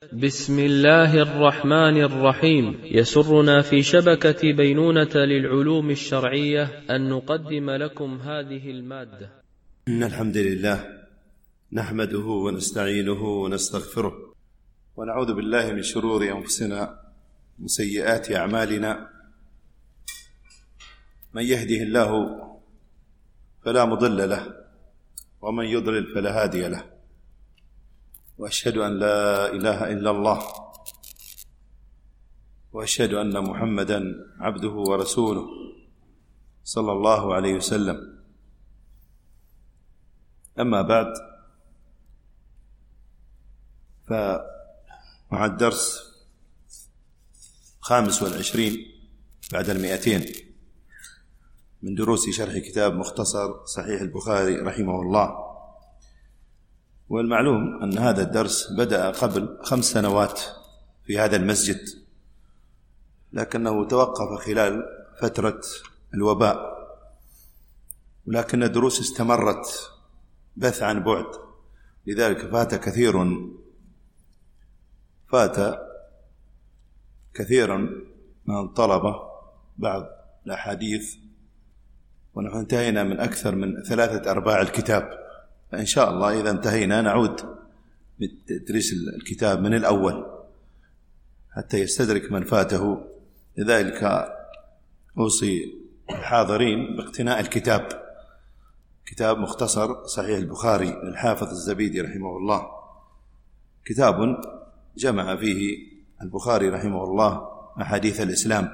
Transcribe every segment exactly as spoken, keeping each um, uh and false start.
بسم الله الرحمن الرحيم. يسرنا في شبكة بينونة للعلوم الشرعية أن نقدم لكم هذه المادة. إن الحمد لله نحمده ونستعينه ونستغفره ونعوذ بالله من شرور أنفسنا وسيئات أعمالنا. من يهده الله فلا مضل له ومن يضلل فلا هادي له، وأشهد أن لا إله إلا الله وأشهد أن محمدًا عبده ورسوله صلى الله عليه وسلم. أما بعد، فمع الدرس خامس والعشرين بعد المئتين من دروس شرح كتاب مختصر صحيح البخاري رحمه الله. والمعلوم أن هذا الدرس بدأ قبل خمس سنوات في هذا المسجد، لكنه توقف خلال فترة الوباء، ولكن الدروس استمرت بث عن بعد، لذلك فات كثير فات كثيرا من الطلبة بعض الأحاديث، ونحن انتهينا من أكثر من ثلاثة أرباع الكتاب. فإن شاء الله إذا انتهينا نعود بتدريس الكتاب من الأول حتى يستدرك من فاته. لذلك أوصي الحاضرين باقتناء الكتاب، كتاب مختصر صحيح البخاري للحافظ الزبيدي رحمه الله. كتاب جمع فيه البخاري رحمه الله أحاديث الإسلام.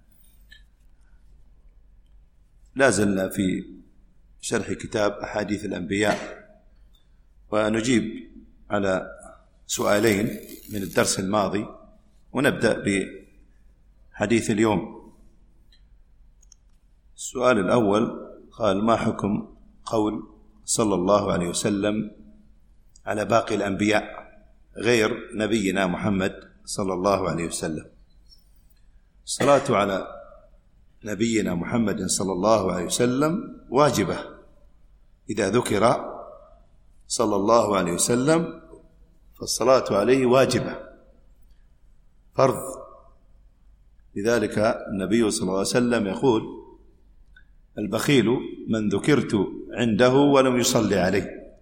لازلنا في شرح كتاب أحاديث الأنبياء، ونجيب على سؤالين من الدرس الماضي، ونبدأ بحديث اليوم. السؤال الأول قال: ما حكم قول صلى الله عليه وسلم على باقي الأنبياء غير نبينا محمد صلى الله عليه وسلم؟ الصلاة على نبينا محمد صلى الله عليه وسلم واجبة، إذا ذكر صلى الله عليه وسلم فالصلاة عليه واجبة فرض. لذلك النبي صلى الله عليه وسلم يقول: البخيل من ذكرت عنده ولم يصلي عليه.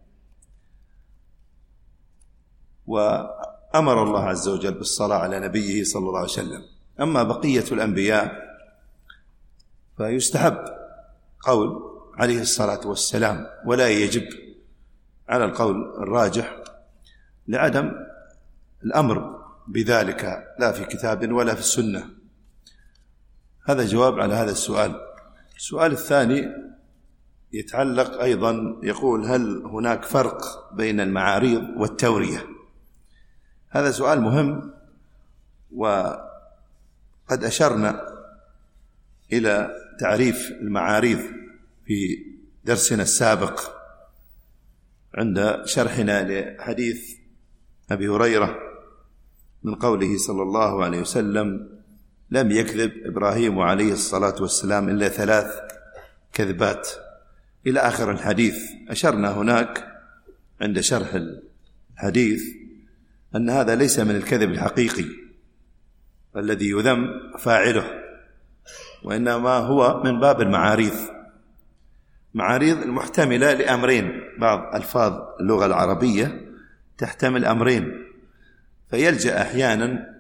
وأمر الله عز وجل بالصلاة على نبيه صلى الله عليه وسلم. أما بقية الأنبياء فيستحب قول عليه الصلاة والسلام، ولا يجب على القول الراجح لعدم الأمر بذلك لا في كتاب ولا في السنة. هذا جواب على هذا السؤال. السؤال الثاني يتعلق أيضا، يقول: هل هناك فرق بين المعاريض والتورية؟ هذا سؤال مهم، وقد أشرنا إلى تعريف المعاريض في درسنا السابق عند شرحنا لحديث أبي هريرة من قوله صلى الله عليه وسلم: لم يكذب إبراهيم عليه الصلاة والسلام إلا ثلاث كذبات، إلى آخر الحديث. أشرنا هناك عند شرح الحديث أن هذا ليس من الكذب الحقيقي الذي يذم فاعله، وإنما هو من باب المعاريض، معاريض المحتملة لأمرين. بعض ألفاظ اللغة العربية تحتمل أمرين، فيلجأ أحيانا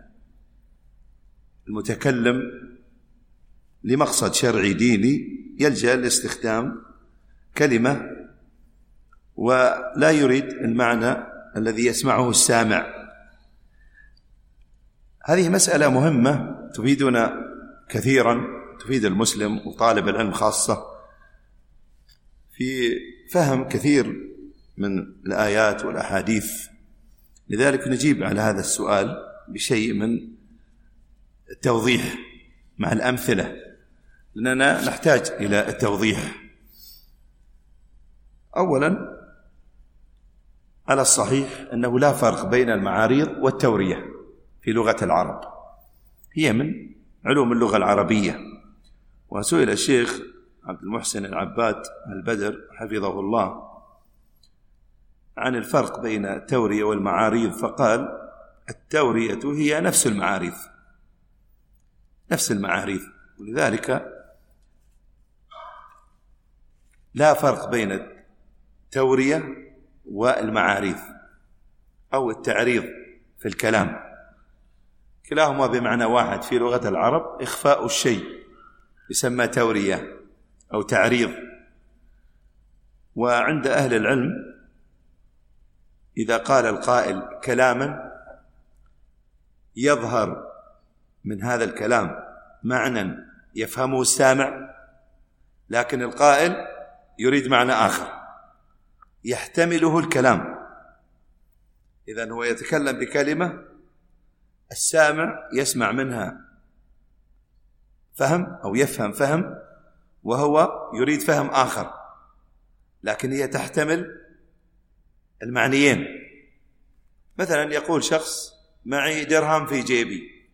المتكلم لمقصد شرعي ديني، يلجأ لاستخدام كلمة ولا يريد المعنى الذي يسمعه السامع. هذه مسألة مهمة تفيدنا كثيرا، تفيد المسلم وطالب العلم خاصة في فهم كثير من الآيات والأحاديث. لذلك نجيب على هذا السؤال بشيء من التوضيح مع الأمثلة، لأننا نحتاج إلى التوضيح. أولا، على الصحيح أنه لا فرق بين المعاريض والتورية في لغة العرب، هي من علوم اللغة العربية. وسئل الشيخ عبد المحسن العباد البدر حفظه الله عن الفرق بين التورية والمعاريض، فقال: التورية هي نفس المعاريف، نفس المعاريف، ولذلك لا فرق بين التورية والمعاريف أو التعريض في الكلام، كلاهما بمعنى واحد في لغة العرب. إخفاء الشيء يسمى تورية أو تعريض. وعند أهل العلم إذا قال القائل كلاما يظهر من هذا الكلام معنى يفهمه السامع، لكن القائل يريد معنى آخر يحتمله الكلام، إذن هو يتكلم بكلمة السامع يسمع منها فهم أو يفهم فهم، وهو يريد فهم آخر، لكن هي تحتمل المعنيين. مثلا يقول شخص معي درهم في جيبي،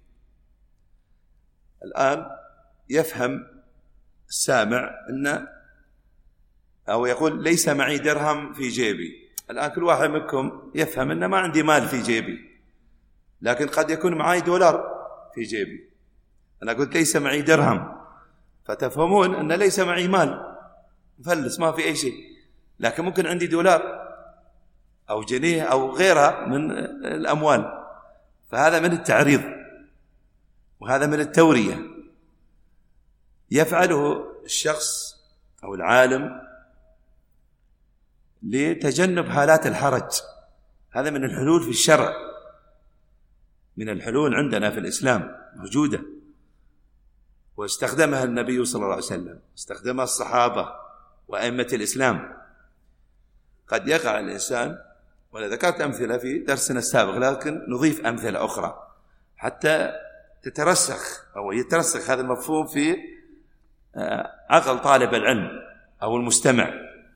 الآن يفهم السامع أن أو يقول ليس معي درهم في جيبي. الآن كل واحد منكم يفهم أن ما عندي مال في جيبي، لكن قد يكون معي دولار في جيبي. أنا قلت ليس معي درهم، فتفهمون أن ليس معي مال، مفلس ما في أي شيء، لكن ممكن عندي دولار أو جنيه أو غيرها من الأموال. فهذا من التعريض وهذا من التورية، يفعله الشخص أو العالم لتجنب حالات الحرج. هذا من الحلول في الشرع، من الحلول عندنا في الإسلام موجودة، واستخدمها النبي صلى الله عليه وسلم، استخدمها الصحابة وأئمة الإسلام. قد يقع الإنسان، وأنا ذكرت أمثلة في درسنا السابق، لكن نضيف أمثلة أخرى حتى تترسخ أو يترسخ هذا المفهوم في عقل طالب العلم أو المستمع.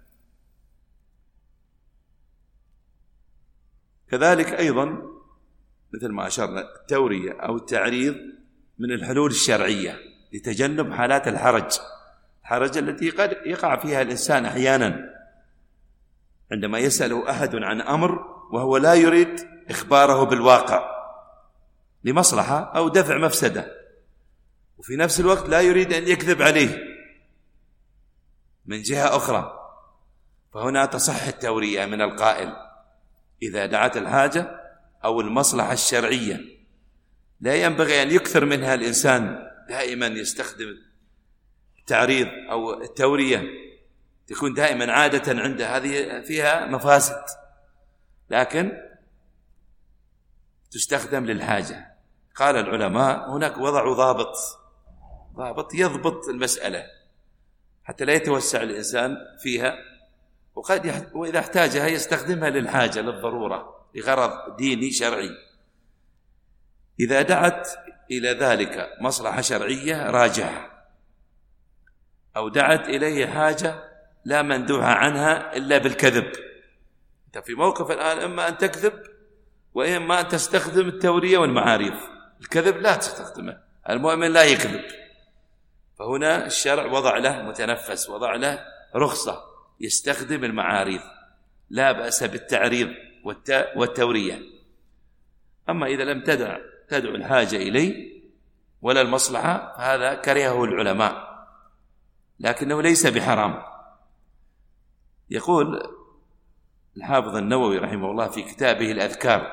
كذلك أيضا مثل ما أشرنا التورية أو التعريض من الحلول الشرعية لتجنب حالات الحرج، الحرج التي قد يقع فيها الإنسان أحيانا عندما يسأله أحد عن أمر وهو لا يريد إخباره بالواقع لمصلحة أو دفع مفسدة، وفي نفس الوقت لا يريد أن يكذب عليه من جهة أخرى. فهنا تصح التورية من القائل إذا دعت الحاجة أو المصلحة الشرعية. لا ينبغي أن يكثر منها الإنسان، دائما يستخدم التعريض أو التورية، تكون دائما عادة عنده، هذه فيها مفاسد، لكن تستخدم للحاجة. قال العلماء هناك وضعوا ضابط ضابط يضبط المسألة حتى لا يتوسع الإنسان فيها، وقد يح... وإذا احتاجها يستخدمها للحاجة للضرورة لغرض ديني شرعي. إذا دعت إلى ذلك مصلحة شرعية راجعة، أو دعت إليه حاجة لا مندوحة عنها إلا بالكذب. أنت في موقف الآن إما أن تكذب وإما أن تستخدم التورية والمعاريف. الكذب لا تستخدمه، المؤمن لا يكذب. فهنا الشرع وضع له متنفس، وضع له رخصة يستخدم المعاريف، لا بأس بالتعريض والتورية. أما إذا لم تدع تدعو الحاجة إليه ولا المصلحة فهذا كرهه العلماء، لكنه ليس بحرام. يقول الحافظ النووي رحمه الله في كتابه الأذكار: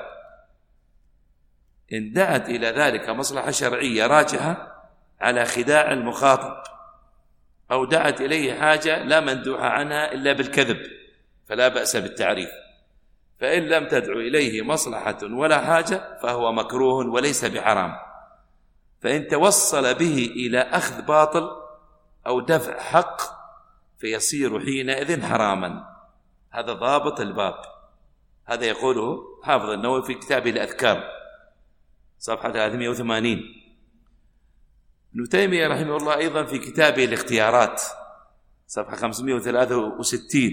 إن دعت إلى ذلك مصلحة شرعية راجحة على خداع المخاطب، أو دعت إليه حاجة لا مندوحة عنها إلا بالكذب، فلا بأس بالتعريف. فإن لم تدعو إليه مصلحة ولا حاجة فهو مكروه وليس بحرام. فإن توصل به إلى أخذ باطل أو دفع حق فيصير حينئذ حراما. هذا ضابط الباب، هذا يقوله حافظ النووي في كتابه الأذكار صفحة ثلاثمائة وثمانين. ابن تيمية رحمه الله أيضا في كتابه الاختيارات صفحة خمسمائة وثلاثة وستين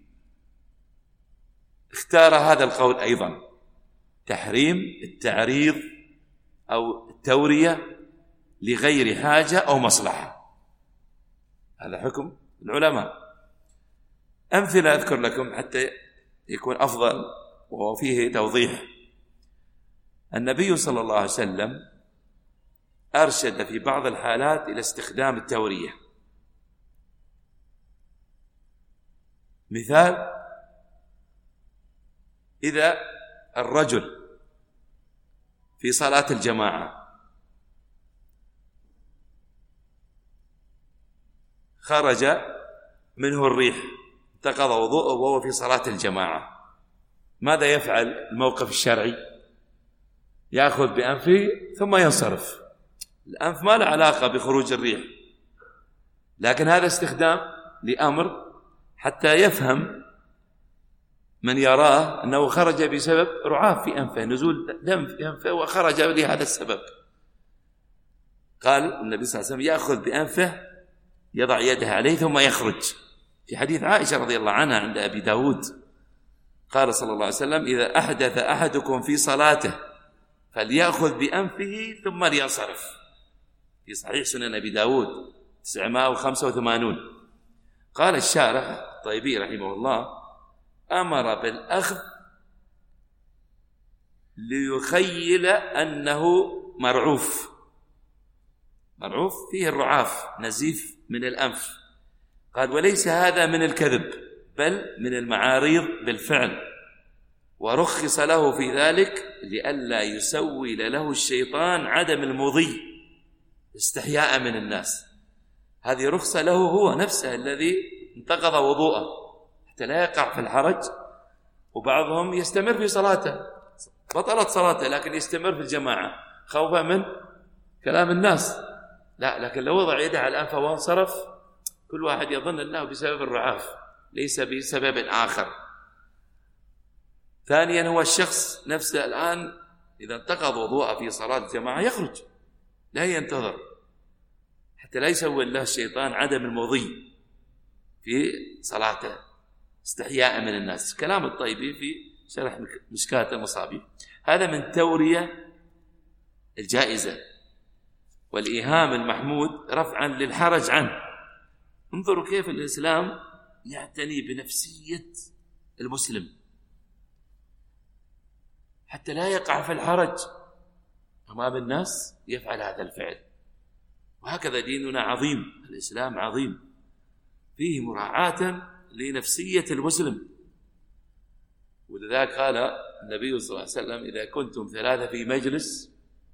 اختار هذا القول أيضا: تحريم التعريض أو التورية لغير حاجة أو مصلحة. هذا حكم العلماء. أمثلة أذكر لكم حتى يكون أفضل وفيه توضيح. النبي صلى الله عليه وسلم أرشد في بعض الحالات إلى استخدام التورية. مثال: إذا الرجل في صلاة الجماعة خرج منه الريح انتقض وضوءه وهو في صلاة الجماعة، ماذا يفعل الموقف الشرعي؟ يأخذ بأنفه ثم ينصرف. الأنف ما له علاقة بخروج الريح، لكن هذا استخدام لأمر حتى يفهم من يراه أنه خرج بسبب رعاف في أنفه، نزول دم في أنفه وخرج لهذا السبب. قال النبي صلى الله عليه وسلم يأخذ بأنفه، يضع يده عليه ثم يخرج. في حديث عائشة رضي الله عنها عند أبي داود قال صلى الله عليه وسلم: إذا أحدث أحدكم في صلاته فليأخذ بأنفه ثم لينصرف. في صحيح سنن أبي داود تسعمائة وخمسة وثمانين. قال الشارح الطيبي رحمه الله: أمر بالأخذ ليخيل أنه مرعوف. مرعوف فيه الرعاف، نزيف من الأنف. قال: وليس هذا من الكذب، بل من المعاريض بالفعل، ورخص له في ذلك لئلا يسول له الشيطان عدم المضي استحياء من الناس. هذه رخصة له هو نفسه الذي انتقض وضوءه حتى لا يقع في الحرج. وبعضهم يستمر في صلاته، بطلت صلاته لكن يستمر في الجماعة خوفا من كلام الناس. لا، لكن لو وضع يده على الأنف وانصرف كل واحد يظن أنه بسبب الرعاف ليس بسبب آخر. ثانيا، هو الشخص نفسه الآن إذا انتقض وضوءه في صلاة الجماعة يخرج، لا ينتظر حتى لا يسول له الشيطان عدم المضي في صلاته استحياء من الناس. كلام الطيبي في شرح مشكاة المصابيح. هذا من تورية الجائزة والإيهام المحمود رفعا للحرج عنه. انظروا كيف الإسلام يعتني بنفسية المسلم حتى لا يقع في الحرج أمام الناس يفعل هذا الفعل. وهكذا ديننا عظيم، الإسلام عظيم، فيه مراعاة لنفسية المسلم. ولذلك قال النبي صلى الله عليه وسلم: إذا كنتم ثلاثة في مجلس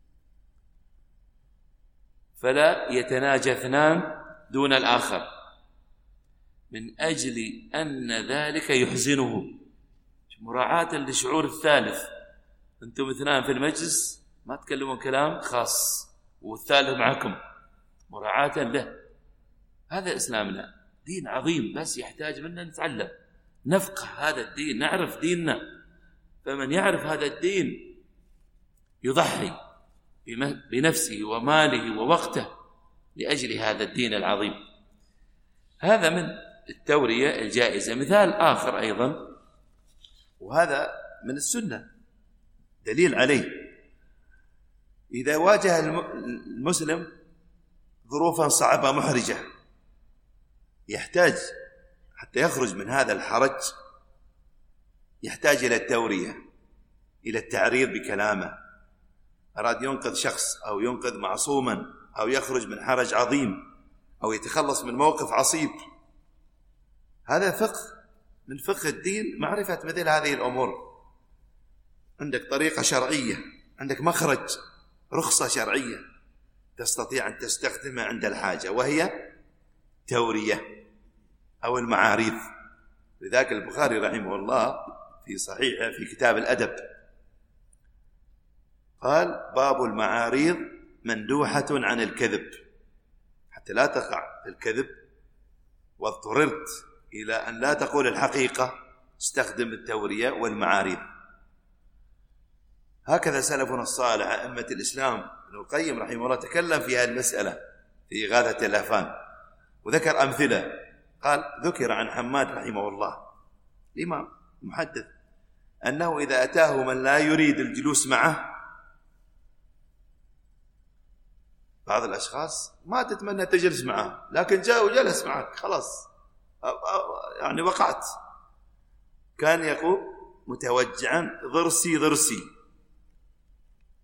فلا يتناجى اثنان دون الآخر، من أجل أن ذلك يحزنه. مراعاة لشعور الثالث. أنتم اثنان في المجلس ما تكلمون كلام خاص والثالث معكم، مراعاة له. هذا إسلامنا دين عظيم، بس يحتاج منا نتعلم، نفقه هذا الدين، نعرف ديننا. فمن يعرف هذا الدين يضحي بنفسه وماله ووقته لأجل هذا الدين العظيم. هذا من التورية الجائزة. مثال آخر أيضا، وهذا من السنة دليل عليه، إذا واجه المسلم ظروفا صعبة محرجة يحتاج حتى يخرج من هذا الحرج، يحتاج إلى التورية، إلى التعريض بكلامه. أراد ينقذ شخص أو ينقذ معصوما أو يخرج من حرج عظيم أو يتخلص من موقف عصيب، هذا فقه من فقه الدين، معرفة مثل هذه الأمور. عندك طريقة شرعية، عندك مخرج، رخصة شرعية تستطيع أن تستخدمها عند الحاجة، وهي تورية أو المعاريض. لذلك البخاري رحمه الله في صحيحه في كتاب الأدب قال: باب المعاريض مندوحة عن الكذب، حتى لا تقع في الكذب واضطررت إلى أن لا تقول الحقيقة استخدم التورية والمعاريض. هكذا سلفنا الصالح أئمة الإسلام. ابن القيم رحمه الله تكلم في هذه المسألة في إغاثة الأفهام وذكر أمثلة. قال: ذكر عن حماد رحمه الله الإمام محدث أنه إذا أتاه من لا يريد الجلوس معه، بعض الأشخاص ما تتمنى تجلس معه لكن جاء وجلس معك خلاص يعني وقعت، كان يقول متوجعا ضرسي ضرسي،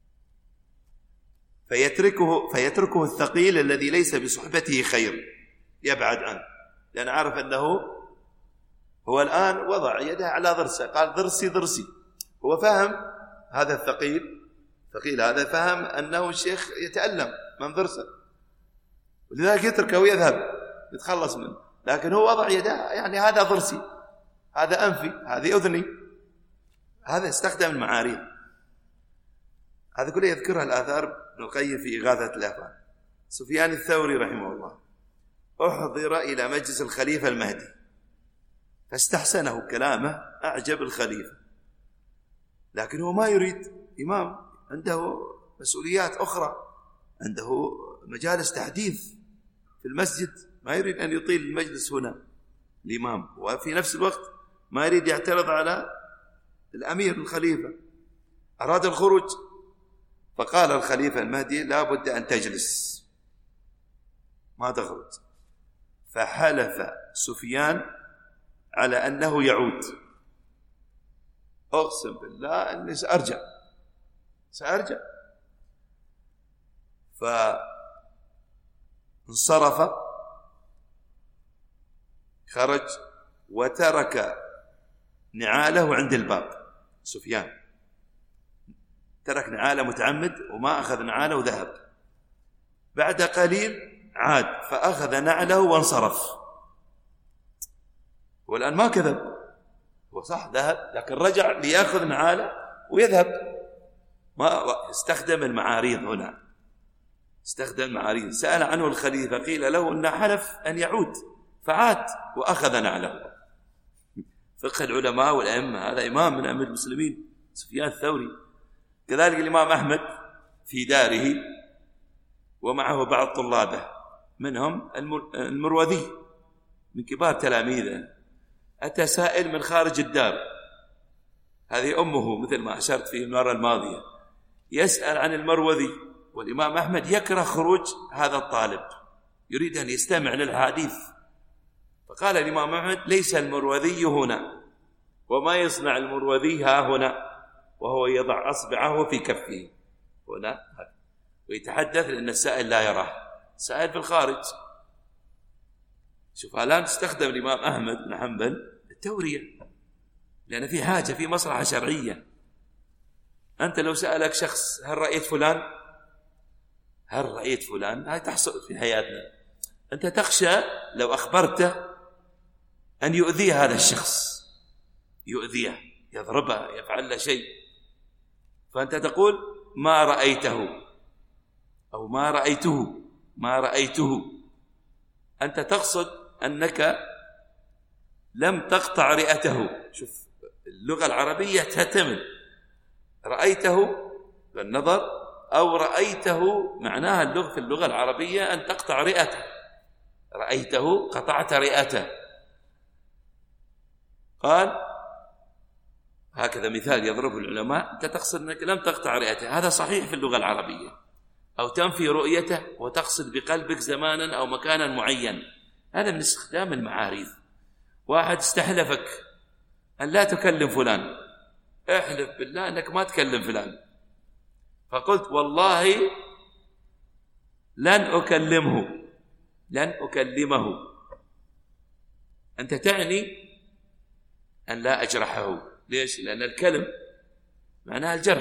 فيتركه, فيتركه الثقيل الذي ليس بصحبته خير، يبعد عنه، لأن عارف أنه هو الآن وضع يده على ضرسه، قال ضرسي ضرسي، هو فهم هذا الثقيل ثقيل هذا فهم أنه الشيخ يتألم من ضرسه، ولذلك يتركه ويذهب يتخلص منه، لكن هو وضع يده يعني هذا ضرسي، هذا أنفي، هذه أذني، هذا استخدم المعاريض. هذا كله يذكرها الآثار ابن القيم في إغاثة الأفهام. سفيان الثوري رحمه الله أحضر إلى مجلس الخليفة المهدي فاستحسنه كلامه، أعجب الخليفة، لكن هو ما يريد، إمام عنده مسؤوليات أخرى، عنده مجالس تحديث في المسجد، ما يريد أن يطيل المجلس هنا الإمام، وفي نفس الوقت ما يريد يعترض على الأمير الخليفة، أراد الخروج، فقال الخليفة المهدي لا بد أن تجلس ما تخرج، فحلف سفيان على أنه يعود، أقسم بالله أني سأرجع سأرجع فانصرف، خرج وترك نعاله عند الباب. سفيان ترك نعاله متعمد وما أخذ نعاله وذهب، بعد قليل عاد فأخذ نعله وانصرف، والآن ما كذب، هو صح ذهب لكن رجع ليأخذ نعاله ويذهب، ما استخدم المعاريض هنا، استخدم المعاريض. سأل عنه الخليفة قيل له أنه حلف أن يعود فعاد وأخذ نعله. فقه العلماء والأئمة، هذا إمام من أئمة المسلمين سفيان الثوري. كذلك الإمام أحمد في داره ومعه بعض طلابه، منهم المروذي من كبار تلاميذه، أتى سائل من خارج الدار، هذه أمه مثل ما أشرت في المرة الماضية، يسأل عن المروذي، والإمام أحمد يكره خروج هذا الطالب، يريد أن يستمع للحديث، فقال الإمام أحمد ليس المروذي هنا، وما يصنع المروذي ها هنا، وهو يضع أصبعه في كفه هنا ويتحدث لأن السائل لا يراه، سائل في الخارج. شوف الآن استخدم الإمام أحمد بن حنبل التورية، لأن في حاجة، في مصلحة شرعية. أنت لو سألك شخص هل رأيت فلان، هل رأيت فلان، هاي تحصل في حياتنا، أنت تخشى لو أخبرته أن يؤذيه هذا الشخص، يؤذيه، يضربه، يفعل له شيء، فأنت تقول ما رأيته أو ما رأيته ما رأيته، أنت تقصد أنك لم تقطع رئته. شوف اللغة العربية تهتمل، رأيته بالنظر أو رأيته معناها اللغة في اللغة العربية أن تقطع رئته، رأيته قطعت رئته. قال هكذا مثال يضربه العلماء، أنت تقصد أنك لم تقطع رئته، هذا صحيح في اللغة العربية، أو تنفي رؤيته وتقصد بقلبك زمانا أو مكانا معين، هذا من استخدام المعاريض. واحد استحلفك أن لا تكلم فلان، احلف بالله أنك ما تكلم فلان، فقلت والله لن أكلمه لن أكلمه، أنت تعني أن لا أجرحه. ليش؟ لأن الكلم معناها الجرح،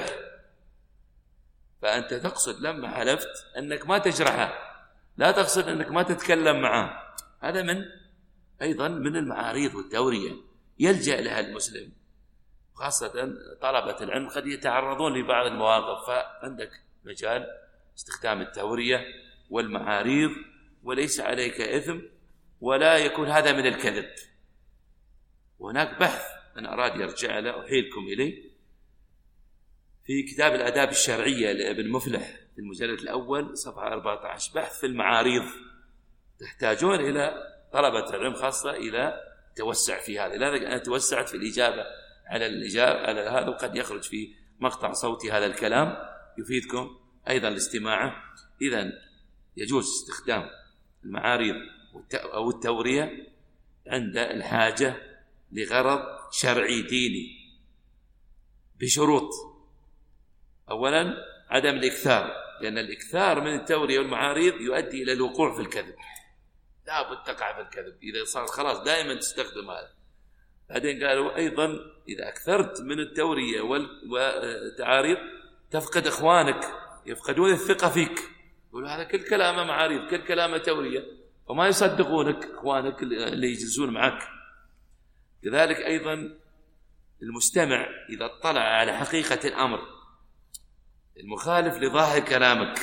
فأنت تقصد لما حلفت أنك ما تجرحه، لا تقصد أنك ما تتكلم معه. هذا من أيضا من المعاريض والتورية يلجأ لها المسلم، خاصة طلبة العلم قد يتعرضون لبعض المواقف، فعندك مجال استخدام التورية والمعاريض، وليس عليك إثم، ولا يكون هذا من الكذب. وهناك بحث أنا أراد يرجع له أحيلكم إليه في كتاب الآداب الشرعية لابن مفلح في المجلد الأول صفحة أربعة عشر، بحث في المعاريض، تحتاجون إلى طلبة العلم خاصة إلى توسع في هذا، لذلك أنا توسعت في الإجابة على الإجابة على هذا، وقد يخرج في مقطع صوتي هذا الكلام يفيدكم أيضا الاستماع. إذن يجوز استخدام المعاريض أو التورية عند الحاجة لغرض شرعي ديني بشروط: أولا عدم الإكثار لأن الإكثار من التورية والمعاريض يؤدي إلى الوقوع في الكذب، لا بد تقع في الكذب إذا صار خلاص دائما تستخدم هذا. بعدين قالوا أيضا إذا أكثرت من التورية والتعاريض تفقد إخوانك، يفقدون الثقة فيك، يقولوا هذا كل كلامه معاريض، كل كلامه تورية، وما يصدقونك إخوانك اللي يجلسون معك. كذلك أيضا المستمع إذا اطلع على حقيقة الأمر المخالف لظاهر كلامك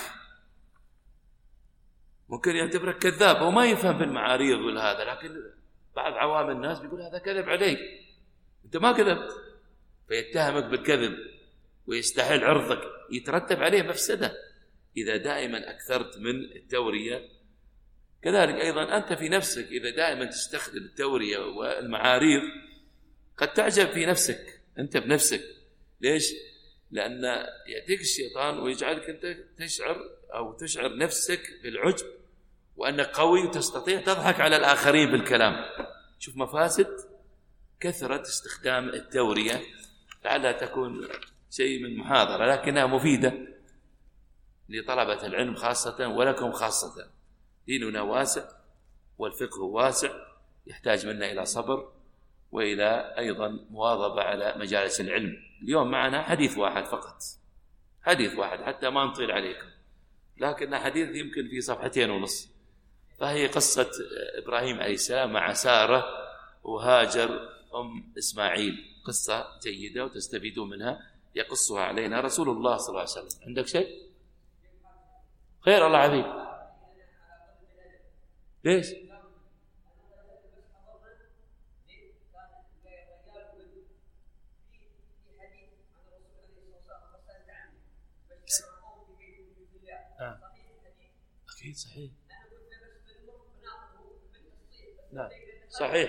ممكن يعتبرك كذاب وما يفهم في المعاريض والهذا، لكن بعض عوام الناس بيقول هذا كذب عليك، أنت ما كذبت، فيتهمك بالكذب ويستحل عرضك، يترتب عليه مفسدة إذا دائما أكثرت من التورية. كذلك أيضا أنت في نفسك إذا دائما تستخدم التورية والمعاريض قد تعجب في نفسك أنت بنفسك. ليش؟ لأن يأتيك الشيطان ويجعلك أنت تشعر أو تشعر نفسك بالعجب وأنك قوي وتستطيع تضحك على الآخرين بالكلام. شوف مفاسد كثرة استخدام التورية، لعلها تكون شيء من محاضرة لكنها مفيدة لطلبة العلم خاصة ولكم خاصة. ديننا واسع والفقه واسع، يحتاج منا إلى صبر وإلى أيضا مواظبة على مجالس العلم. اليوم معنا حديث واحد فقط، حديث واحد حتى ما نطيل عليكم، لكن حديث يمكن في صفحتين ونص، فهي قصة إبراهيم عليه السلام مع سارة وهاجر أم إسماعيل، قصة جيدة وتستفيدون منها، يقصها علينا رسول الله صلى الله عليه وسلم. عندك شيء؟ خير الله عافيك. ليش؟ آه. أكيد صحيح. نعم صحيح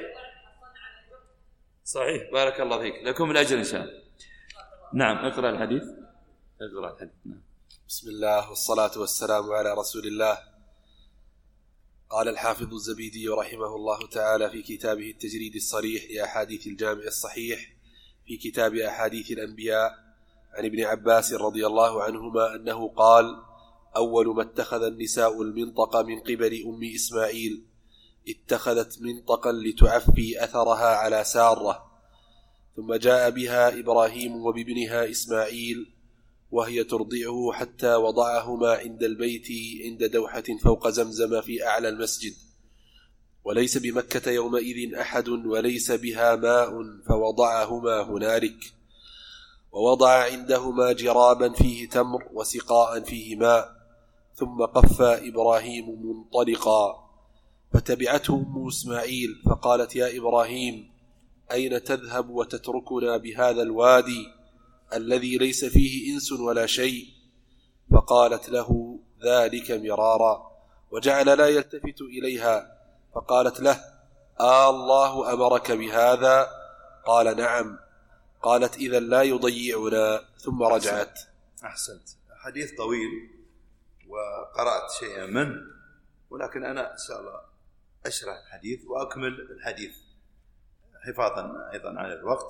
صحيح، بارك الله فيك، لكم الأجر إن شاء الله. نعم اقرأ الحديث، اقرأ الحديث. نعم. بسم الله والصلاة والسلام على رسول الله. قال الحافظ الزبيدي رحمه الله تعالى في كتابه التجريد الصريح لأحاديث الجامع الصحيح في كتاب أحاديث الأنبياء عن ابن عباس رضي الله عنهما أنه قال: أول ما اتخذ النساء المنطق من قبل أم إسماعيل اتخذت منطقا لتعفي أثرها على سارة، ثم جاء بها إبراهيم وبابنها إسماعيل وهي ترضعه حتى وضعهما عند البيت عند دوحة فوق زمزم في أعلى المسجد، وليس بمكة يومئذ أحد وليس بها ماء فوضعهما هنالك، ووضع عندهما جرابا فيه تمر وسقاء فيه ماء، ثم قف إبراهيم منطلقا، فتبعته أم إسماعيل فقالت: يا إبراهيم أين تذهب وتتركنا بهذا الوادي الذي ليس فيه إنس ولا شيء؟ فقالت له ذلك مرارا، وجعل لا يلتفت إليها، فقالت له: آه الله أمرك بهذا؟ قال: نعم. قالت: إذا لا يضيعنا. ثم رجعت. أحسنت. حديث طويل وقرأت شيئا منه، ولكن أنا إن شاء الله أشرح الحديث وأكمل الحديث حفاظا أيضا على الوقت.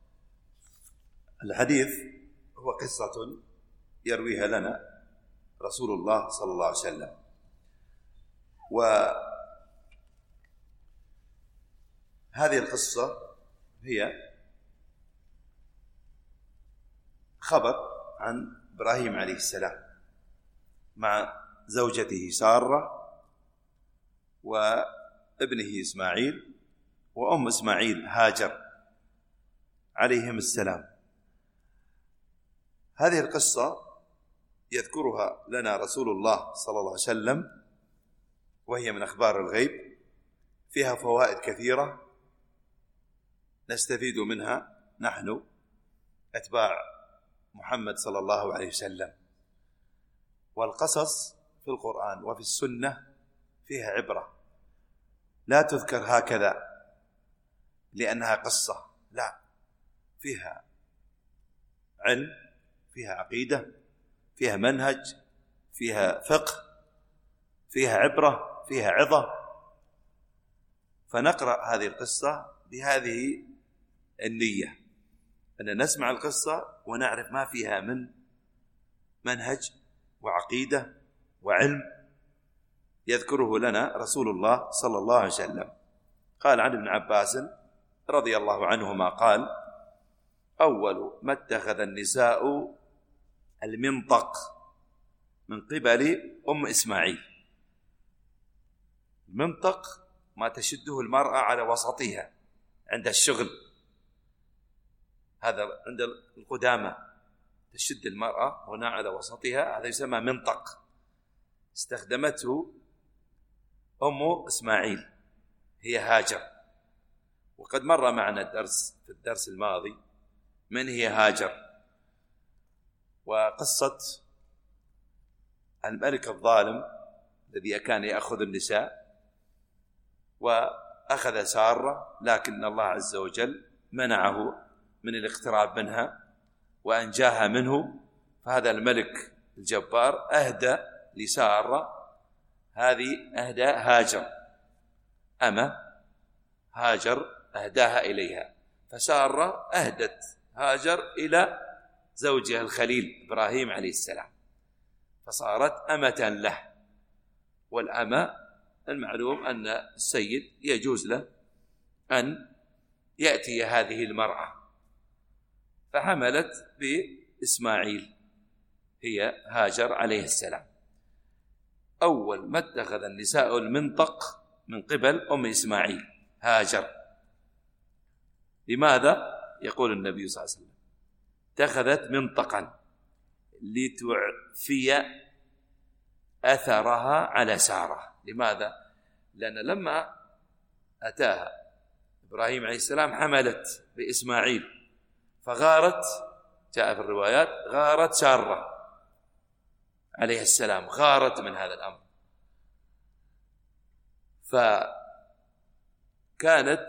الحديث هو قصة يرويها لنا رسول الله صلى الله عليه وسلم، وهذه القصة هي خبر عن إبراهيم عليه السلام مع زوجته سارة وابنه إسماعيل وأم إسماعيل هاجر عليهم السلام. هذه القصة يذكرها لنا رسول الله صلى الله عليه وسلم، وهي من أخبار الغيب، فيها فوائد كثيرة نستفيد منها نحن أتباع محمد صلى الله عليه وسلم. والقصص في القرآن وفي السنة فيها عبرة، لا تذكر هكذا لأنها قصة، لا، فيها علم، فيها عقيدة، فيها منهج، فيها فقه، فيها عبرة، فيها عظة. فنقرأ هذه القصة بهذه النية، أن نسمع القصة ونعرف ما فيها من منهج وعقيدة. وعقيدة وعلم يذكره لنا رسول الله صلى الله عليه وسلم. قال عن ابن عباس رضي الله عنهما قال: أول ما اتخذ النساء المنطق من قبل أم إسماعيل. المنطق ما تشده المرأة على وسطها عند الشغل، هذا عند القدامى تشد المرأة هنا على وسطها، هذا يسمى منطق، استخدمته أم إسماعيل هي هاجر. وقد مر معنا الدرس في الدرس الماضي من هي هاجر، وقصة الملك الظالم الذي كان يأخذ النساء وأخذ سارة، لكن الله عز وجل منعه من الاقتراب منها وأنجاها منه. فهذا الملك الجبار أهدى لسارة، هذه أهدى هاجر، أما هاجر أهداها إليها، فسارة أهدت هاجر إلى زوجها الخليل إبراهيم عليه السلام، فصارت أمة له. والأمة المعلوم أن السيد يجوز له أن يأتي هذه المرأة، فحملت بإسماعيل هي هاجر عليه السلام. أول ما اتخذ النساء المنطق من قبل أم إسماعيل هاجر. لماذا؟ يقول النبي صلى الله عليه وسلم: اتخذت منطقا لتعفي أثرها على سارة. لماذا؟ لأن لما أتاها إبراهيم عليه السلام حملت بإسماعيل، فغارت، جاء في الروايات غارت سارة عليه السلام، غارت من هذا الأمر. فكانت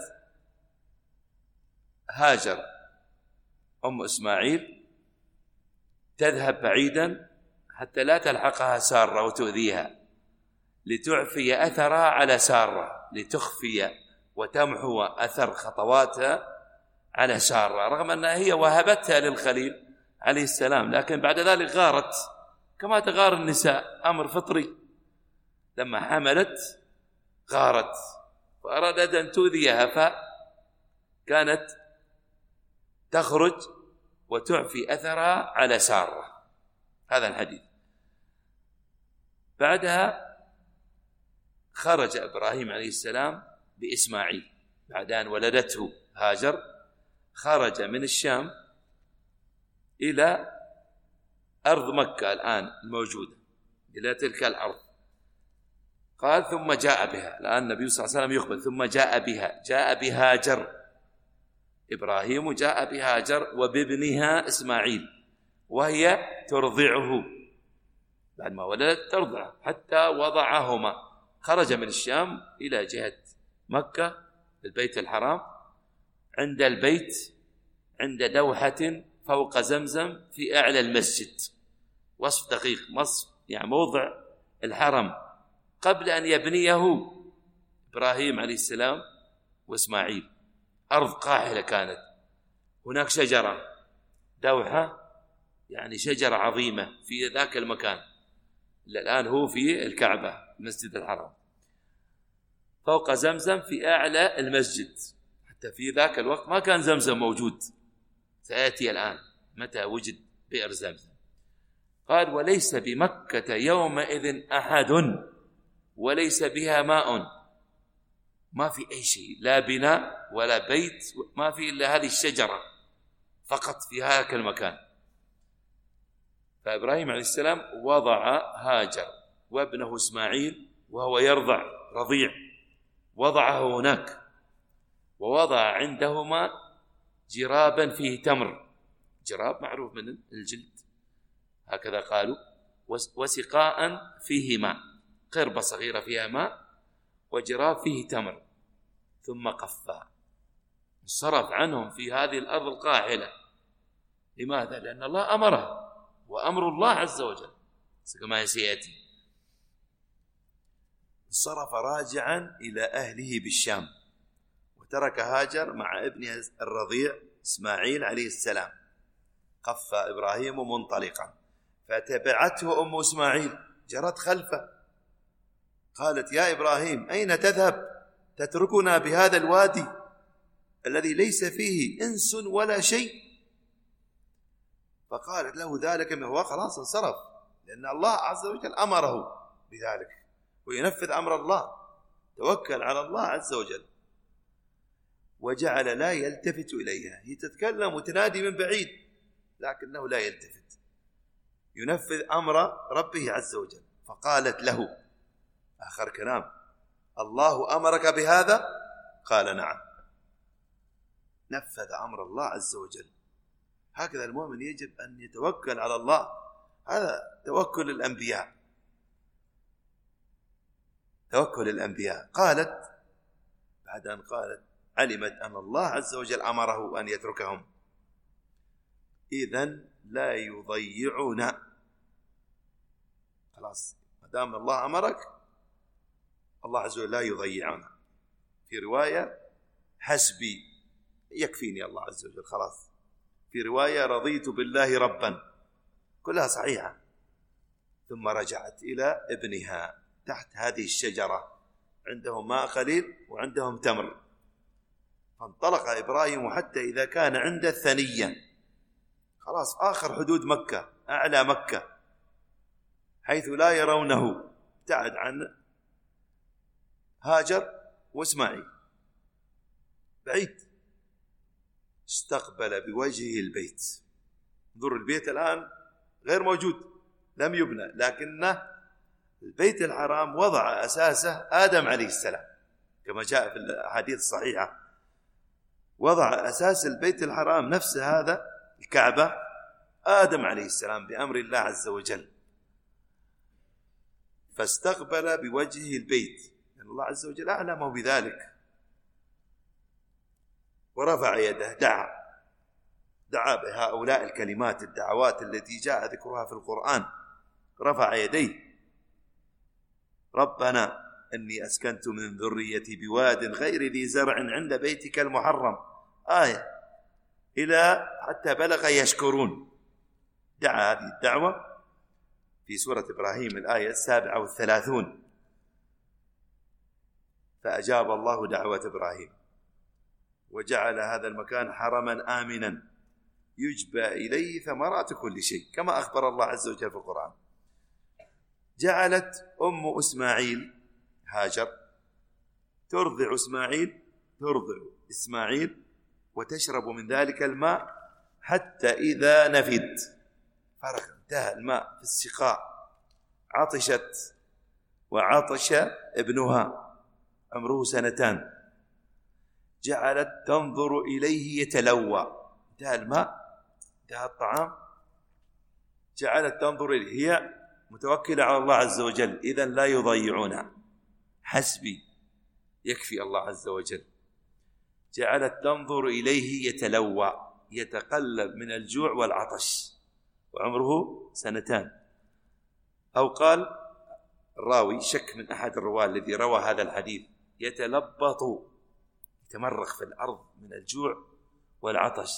هاجر أم إسماعيل تذهب بعيدا حتى لا تلحقها سارة وتؤذيها، لتعفي أثرها على سارة، لتخفي وتمحو أثر خطواتها على سارة، رغم أنها هي وهبتها للخليل عليه السلام، لكن بعد ذلك غارت كما تغار النساء، أمر فطري. لما حملت غارت فأرادت أن تؤذيها، فكانت تخرج وتعفي أثرها على سارة. هذا الحديث. بعدها خرج إبراهيم عليه السلام بإسماعيل بعد أن ولدته هاجر، خرج من الشام إلى أرض مكة الآن الموجودة، إلى تلك الأرض. قال: ثم جاء بها. الآن النبي صلى الله عليه وسلم يخبر: ثم جاء بها، جاء بهاجر، إبراهيم جاء بهاجر وبابنها إسماعيل، وهي ترضعه، بعد ما ولدت ترضع حتى وضعهما. خرج من الشام إلى جهة مكة البيت الحرام، عند البيت عند دوحة فوق زمزم في أعلى المسجد، وصف دقيق، وصف يعني موضع الحرم قبل أن يبنيه إبراهيم عليه السلام وإسماعيل. أرض قاحلة كانت، هناك شجرة دوحة، يعني شجرة عظيمة في ذاك المكان، الآن هو في الكعبة المسجد الحرام، فوق زمزم في أعلى المسجد. حتى في ذاك الوقت ما كان زمزم موجود، سيأتي الآن متى وجد بئر زمزم. قال: وليس بمكة يومئذ أحد وليس بها ماء، ما في أي شيء، لا بناء ولا بيت، ما في إلا هذه الشجرة فقط في هذاك المكان. فإبراهيم عليه السلام وضع هاجر وابنه إسماعيل وهو يرضع رضيع، وضعه هناك، ووضع عندهما جرابا فيه تمر، جراب معروف من الجلد هكذا قالوا، وسقاء فيه ماء، قربة صغيرة فيها ماء وجراب فيه تمر. ثم قفا، انصرف عنهم في هذه الأرض القاحلة. لماذا؟ لأن الله أمره، وأمر الله عز وجل كما سيأتي. انصرف راجعا إلى أهله بالشام، وترك هاجر مع ابنها الرضيع إسماعيل عليه السلام. قف إبراهيم منطلقا، فتبعته أم إسماعيل، جرت خلفه، قالت: يا إبراهيم أين تذهب؟ تتركنا بهذا الوادي الذي ليس فيه إنس ولا شيء؟ فقالت له ذلك من هو خلاص انصرف، لأن الله عز وجل أمره بذلك، وينفذ أمر الله، توكل على الله عز وجل. وجعل لا يلتفت إليها، هي تتكلم وتنادي من بعيد لكنه لا يلتفت، ينفذ أمر ربه عز وجل. فقالت له آخر كلام: الله أمرك بهذا؟ قال: نعم. نفذ أمر الله عز وجل. هكذا المؤمن يجب أن يتوكل على الله، هذا توكل الأنبياء، توكل الأنبياء. قالت بعد أن قالت علمت أن الله عز وجل أمره أن يتركهم: إذن لا يضيعنا. خلاص، ما دام الله أمرك، الله عز وجل لا يضيعنا. في رواية: حسبي، يكفيني الله عز وجل، خلاص. في رواية: رضيت بالله ربا. كلها صحيحة. ثم رجعت إلى ابنها تحت هذه الشجرة، عندهم ماء قليل وعندهم تمر. فانطلق إبراهيم حتى إذا كان عند الثنية، خلاص آخر حدود مكة، أعلى مكة، حيث لا يرونه، ابتعد عن هاجر وإسماعيل، بعيد. استقبل بوجهه البيت. انظر، البيت الآن غير موجود، لم يبنى، لكنه البيت الحرام وضع أساسه آدم عليه السلام، كما جاء في الأحاديث الصحيحة. وضع أساس البيت الحرام نفسه، هذا الكعبة، آدم عليه السلام بأمر الله عز وجل. فاستقبل بوجهه البيت، لأن الله عز وجل أعلمه بذلك. ورفع يده، دعا دعا بهؤلاء الكلمات، الدعوات التي جاء ذكرها في القرآن. رفع يديه: ربنا أني أسكنت من ذريتي بواد غير ذي زرع عند بيتك المحرم، آية، إلى حتى بلغ يشكرون. دعا هذه الدعوة في سورة إبراهيم الآية السابعة والثلاثون. فأجاب الله دعوة إبراهيم وجعل هذا المكان حرما آمنا يجبى إليه ثمرات كل شيء، كما أخبر الله عز وجل في القرآن. جعلت أم إسماعيل هاجر ترضع إسماعيل ترضع إسماعيل وتشرب من ذلك الماء حتى إذا نفد، فرق انتهى الماء في السقاء، عطشت وعطش ابنها عمره سنتان، جعلت تنظر إليه يتلوى، انتهى الماء، انتهى الطعام، جعلت تنظر إليه، هي متوكلة على الله عز وجل، إذن لا يضيعونها، حسبي، يكفي الله عز وجل. جعلت تنظر إليه يتلوى، يتقلب من الجوع والعطش، وعمره سنتان. أو قال الراوي، شك من أحد الرواة الذي روى هذا الحديث، يتلبط، يتمرغ في الأرض من الجوع والعطش.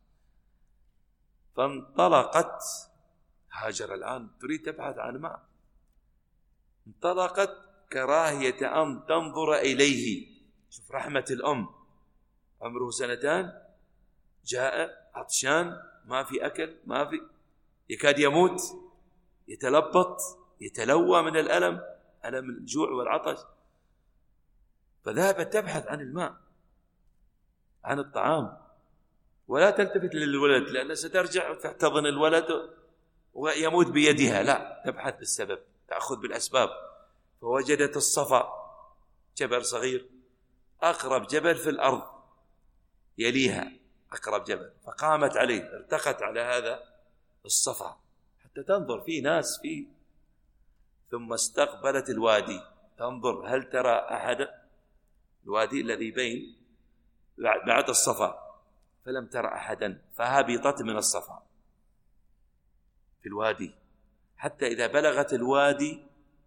فانطلقت هاجر الآن تريد تبحث عن ماء، انطلقت كراهية أن تنظر إليه. شوف رحمة الأم، عمره سنتان، جاء عطشان، ما في أكل، ما في، يكاد يموت، يتلبط، يتلوى من الألم، ألم الجوع والعطش. فذهبت تبحث عن الماء، عن الطعام، ولا تلتفت للولد، لأنها سترجع وتحتضن الولد ويموت بيدها، لا، تبحث بالسبب، تأخذ بالأسباب. فوجدت الصفا، جبل صغير، أقرب جبل في الأرض يليها، أقرب جبل، فقامت عليه، ارتقت على هذا الصفا حتى تنظر في ناس فيه. ثم استقبلت الوادي، تنظر هل ترى أحدا، الوادي الذي بين بعد الصفا، فلم ترى أحدا، فهبطت من الصفا في الوادي حتى إذا بلغت الوادي،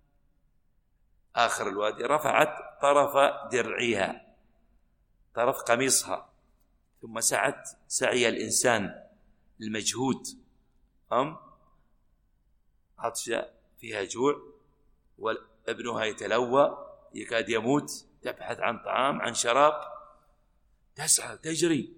آخر الوادي، رفعت طرف درعها، طرف قميصها، ثم سعت سعي الإنسان المجهود، أم عطشة فيها جوع وابنها يتلوى يكاد يموت، تبحث عن طعام عن شراب، تسعى تجري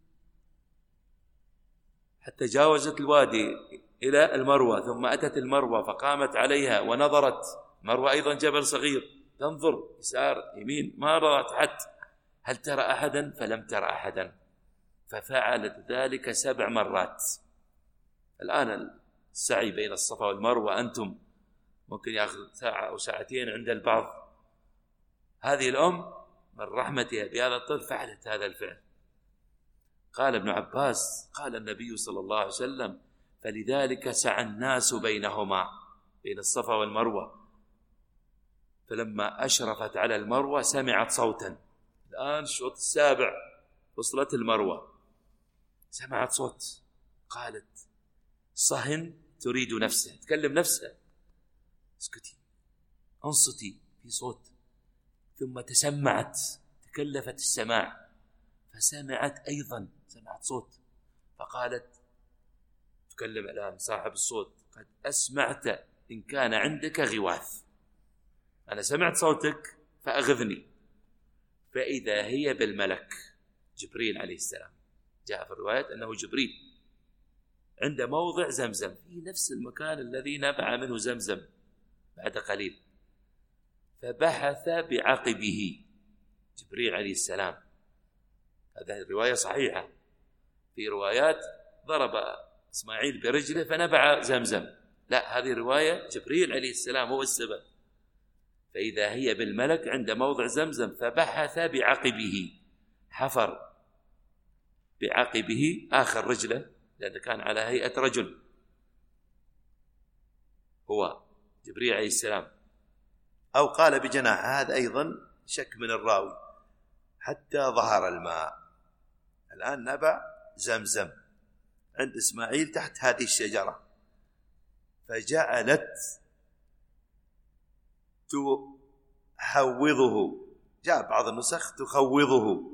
حتى جاوزت الوادي إلى المروة، ثم أتت المروة فقامت عليها ونظرت. مروة أيضا جبل صغير، تنظر يسار يمين ما رأت حتى هل ترى أحدا، فلم ترى أحدا، ففعلت ذلك سبع مرات. الآن السعي بين الصفا والمروة أنتم ممكن يأخذ ساعة أو ساعتين عند البعض، هذه الأم من رحمتها بهذا الطفل فعلت هذا الفعل. قال ابن عباس قال النبي صلى الله عليه وسلم: فلذلك سعى الناس بينهما، بين الصفا والمروة، فلما أشرفت على المروة سمعت صوتا. الآن الشوط السابع وصلت المروة، سمعت صوت، قالت: صهن تريد نفسه، تكلم نفسه، اسكتي انصتي، في صوت. ثم تسمعت، تكلفت السماع فسمعت أيضا، سمعت صوت، فقالت، تكلم الآن صاحب الصوت: قد أسمعت إن كان عندك غواث، أنا سمعت صوتك فأغذني. فإذا هي بالملك جبريل عليه السلام، جاء في الرواية أنه جبريل عند موضع زمزم، في نفس المكان الذي نبع منه زمزم بعد قليل، فبحث بعقبه جبريل عليه السلام. هذه الرواية صحيحة. في روايات ضرب إسماعيل برجله فنبع زمزم، لا، هذه رواية جبريل عليه السلام هو السبب. فإذا هي بالملك عند موضع زمزم فبحث بعقبه، حفر بعقبه آخر رجله، لأنه كان على هيئة رجل هو جبريل عليه السلام، أو قال بجناح، هذا أيضا شك من الراوي، حتى ظهر الماء. الآن نبع زمزم عند إسماعيل تحت هذه الشجرة، فجعلت تحوضه، جاء بعض النسخ تخوضه.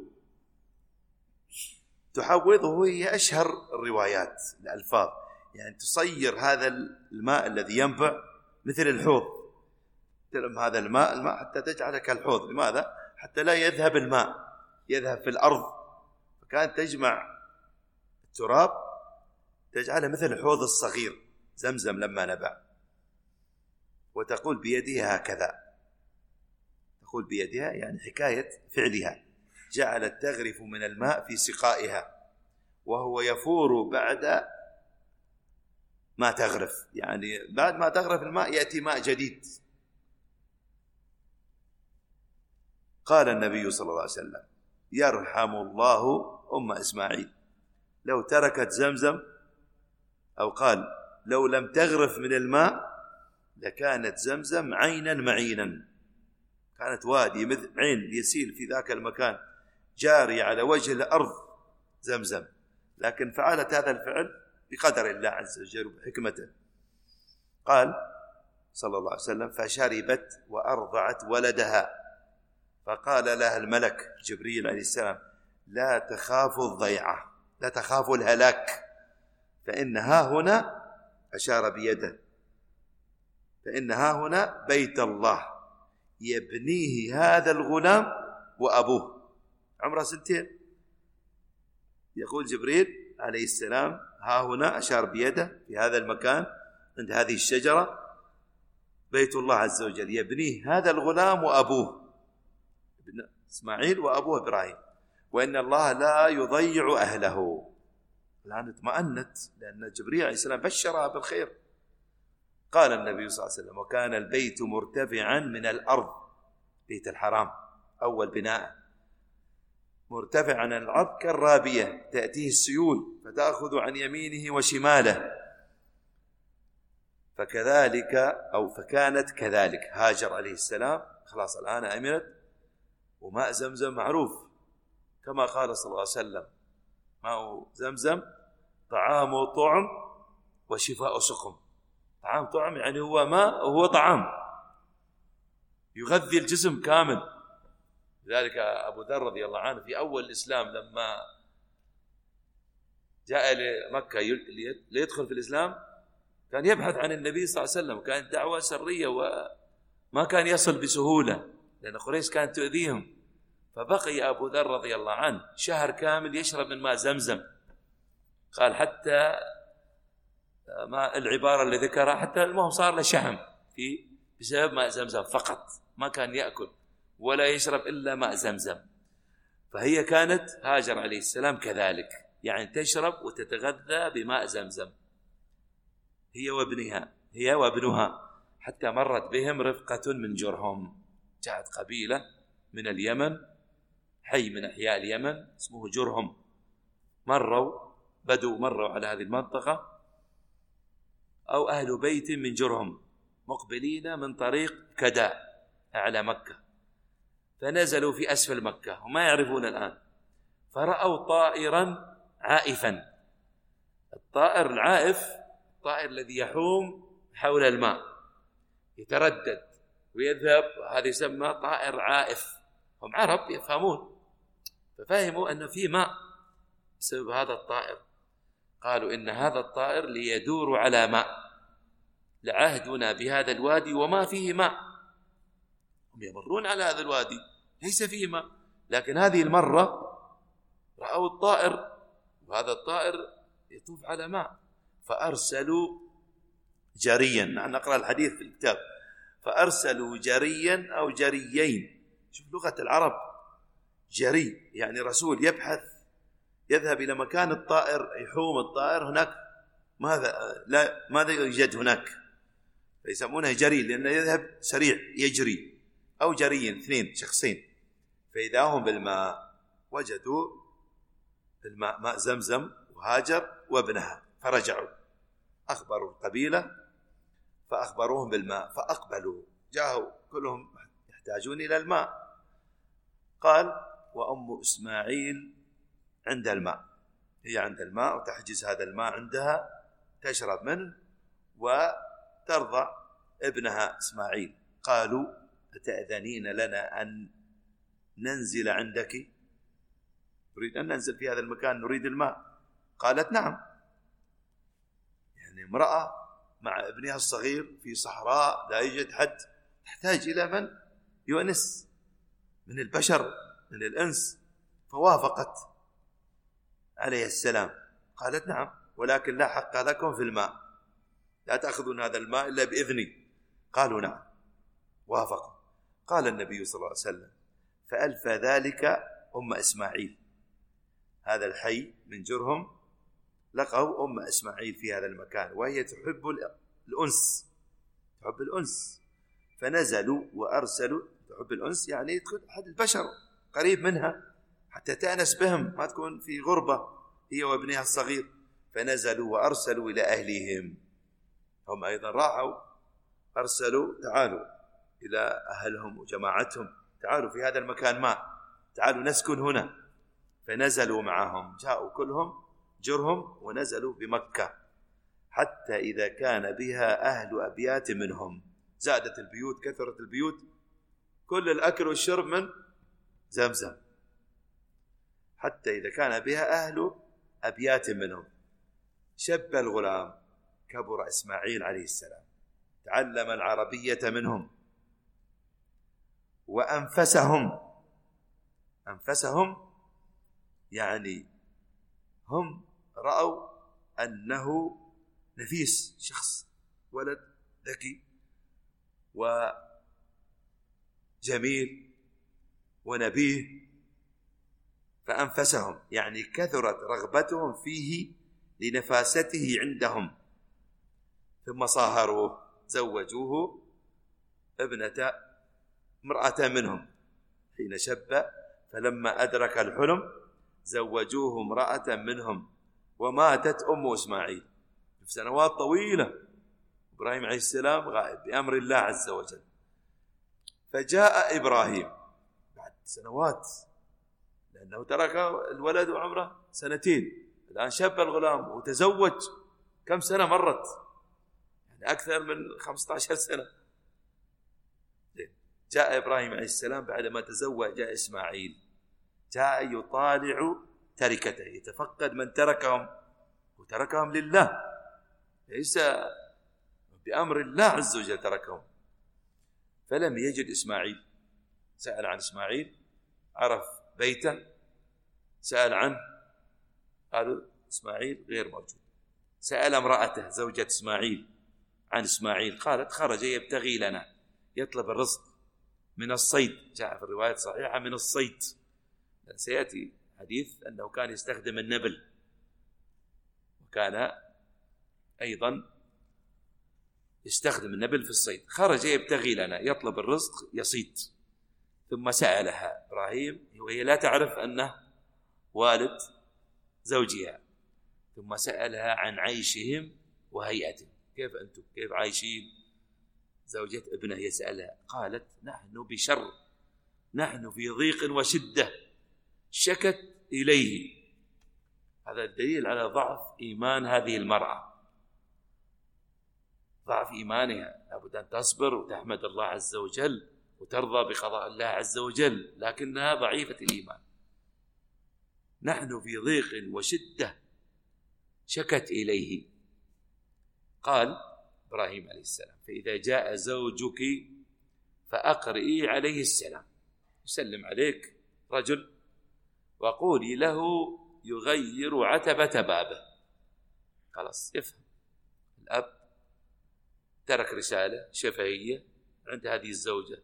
تحوضه هي أشهر الروايات الألفاظ، يعني تصير هذا الماء الذي ينبع مثل الحوض، تلم هذا الماء الماء حتى تجعله كالحوض. لماذا؟ حتى لا يذهب الماء، يذهب في الأرض، فكانت تجمع التراب تجعله مثل الحوض الصغير زمزم لما نبع، وتقول بيدها هكذا، تقول بيدها يعني حكاية فعلها، جعلت تغرف من الماء في سقائها وهو يفور بعد ما تغرف، يعني بعد ما تغرف الماء يأتي ماء جديد. قال النبي صلى الله عليه وسلم: يرحم الله أم إسماعيل، لو تركت زمزم، أو قال لو لم تغرف من الماء لكانت زمزم عينا معينا، كانت وادي مثل عين يسيل في ذاك المكان جاري على وجه الأرض زمزم، لكن فعلت هذا الفعل بقدر الله عز وجل وبحكمته. قال صلى الله عليه وسلم: فشربت وأرضعت ولدها، فقال لها الملك جبريل عليه السلام: لا تخافوا الضيعة، لا تخافوا الهلاك، فإنها هنا، أشار بيده، فإنها هنا بيت الله يبنيه هذا الغلام وأبوه، عمره سنتين. يقول جبريل عليه السلام: ها هنا، أشار بيده في هذا المكان عند هذه الشجرة، بيت الله عز وجل يبنيه هذا الغلام وأبوه ابن إسماعيل وأبوه إبراهيم، وإن الله لا يضيع أهله. الآن اطمأنت لأن جبريل عليه السلام بشرها بالخير. قال النبي صلى الله عليه وسلم: وكان البيت مرتفعا من الأرض، بيت الحرام أول بناء مرتفعا عن الأرض كالرابية، تأتيه السيول فتأخذ عن يمينه وشماله، فكذلك أو فكانت كذلك. هاجر عليه السلام خلاص الآن أمنت، وماء زمزم معروف كما قال صلى الله عليه وسلم: ماء زمزم طعام طعم وشفاء سقم. طعام طعم يعني هو ماء وهو طعام يغذي الجسم كامل. لذلك أبو ذر رضي الله عنه في أول الإسلام لما جاء لمكة ليدخل في الإسلام، كان يبحث عن النبي صلى الله عليه وسلم، كانت دعوة سرية وما كان يصل بسهولة لأن قريش كانت تؤذيهم. فبقي أبو ذر رضي الله عنه شهر كامل يشرب من ماء زمزم. قال حتى ما العبارة اللي ذكرها، حتى المهم صار له شحم في بسبب ماء زمزم فقط، ما كان يأكل ولا يشرب إلا ماء زمزم. فهي كانت هاجر عليه السلام كذلك، يعني تشرب وتتغذى بماء زمزم هي وابنها هي وابنها. حتى مرت بهم رفقة من جرهم، جاءت قبيلة من اليمن، حي من أحياء اليمن اسمه جرهم، مروا بدوا مروا على هذه المنطقة، أو أهل بيت من جرهم مقبلين من طريق كدا أعلى مكة، فنزلوا في أسفل مكة وما يعرفون الآن، فرأوا طائرا عائفا. الطائر العائف الطائر الذي يحوم حول الماء يتردد ويذهب، هذا يسمى طائر عائف. هم عرب يفهمون، ففهموا أن في ماء بسبب هذا الطائر. قالوا إن هذا الطائر ليدور على ماء، لعهدنا بهذا الوادي وما فيه ماء. هم يمرون على هذا الوادي ليس فيه ماء، لكن هذه المرة رأوا الطائر وهذا الطائر يطوف على ماء، فأرسلوا جريا. نحن نقرأ الحديث في الكتاب، فأرسلوا جريا أو جريين. شوف لغة العرب، جري يعني رسول يبحث، يذهب إلى مكان الطائر، يحوم الطائر هناك، ماذا لا ماذا يوجد هناك، فيسمونه جري لأنه يذهب سريع يجري. أو جريين اثنين شخصين، فإذا هم بالماء وجدوا الماء ماء زمزم وهاجر وابنها، فرجعوا أخبروا القبيلة فأخبروهم بالماء، فأقبلوا جاءوا كلهم يحتاجون إلى الماء. قال وأم إسماعيل عند الماء، هي عند الماء وتحجز هذا الماء عندها تشرب منه وترضع ابنها إسماعيل. قالوا أتأذنين لنا أن ننزل عندك؟ نريد أن ننزل في هذا المكان، نريد الماء. قالت نعم. يعني امرأة مع ابنها الصغير في صحراء لا يوجد حد، تحتاج إلى من يؤنس من البشر من الإنس، فوافقت عليه السلام. قالت نعم، ولكن لا حق لكم في الماء، لا تأخذون هذا الماء إلا بإذني. قالوا نعم، وافقوا. قال النبي صلى الله عليه وسلم فألف ذلك أم إسماعيل، هذا الحي من جرهم لقوا أم إسماعيل في هذا المكان، وهي تحب الأنس، تحب الأنس، فنزلوا وأرسلوا. تحب الأنس يعني يدخل أحد البشر قريب منها حتى تأنس بهم، ما تكون في غربة هي وابنها الصغير. فنزلوا وأرسلوا إلى أهلهم، هم أيضا راحوا أرسلوا تعالوا إلى أهلهم وجماعتهم، تعالوا في هذا المكان ماء، تعالوا نسكن هنا. فنزلوا معهم، جاءوا كلهم جرهم ونزلوا بمكة، حتى إذا كان بها أهل أبيات منهم، زادت البيوت، كثرت البيوت، كل الأكل والشرب من زمزم، حتى إذا كان بها أهل أبيات منهم. شب الغلام، كبر إسماعيل عليه السلام، تعلم العربية منهم، وأنفسهم، أنفسهم يعني هم رأوا أنه نفيس، شخص ولد ذكي وجميل ونبيه، فأنفسهم يعني كثرت رغبتهم فيه لنفاسته عندهم. ثم صاهروه، زوجوه ابنة امرأة منهم حين شب، فلما أدرك الحلم زوجوه امرأة منهم، وماتت أم إسماعيل في سنوات طويلة. إبراهيم عليه السلام غائب بأمر الله عز وجل. فجاء إبراهيم بعد سنوات، لأنه ترك الولد وعمره سنتين، الآن شاب الغلام وتزوج، كم سنة مرت؟ يعني أكثر من خمسة عشر سنة. جاء إبراهيم عليه السلام بعدما تزوج جاء إسماعيل، جاء يطالع تركته، يتفقد من تركهم، وتركهم لله، ليس بأمر الله عز وجل تركهم. فلم يجد إسماعيل، سأل عن إسماعيل عرف بيته، سأل عنه قالوا إسماعيل غير موجود. سأل امرأته زوجة إسماعيل عن إسماعيل، قالت خرج يبتغي لنا، يطلب الرزق من الصيد. جاء في الرواية الصحيحة من الصيد، سيأتي حديث أنه كان يستخدم النبل، وكان أيضا يستخدم النبل في الصيد. خرج يبتغي لنا، يطلب الرزق، يصيد. ثم سألها إبراهيم وهي لا تعرف أنه والد زوجها، ثم سألها عن عيشهم وهيئتهم، كيف أنتم كيف عايشين؟ زوجة ابنه يسألها، قالت نحن بشر، نحن في ضيق وشدة، شكت إليه. هذا الدليل على ضعف إيمان هذه المرأة، ضعف إيمانها. لابد أن تصبر وتحمد الله عز وجل وترضى بقضاء الله عز وجل، لكنها ضعيفة الإيمان. نحن في ضيق وشدة شكت إليه. قال إبراهيم عليه السلام فإذا جاء زوجك فأقرئي عليه السلام، يسلم عليك رجل وقولي له يغير عتبة بابه. خلاص يفهم الأب، ترك رسالة شفهية عند هذه الزوجة،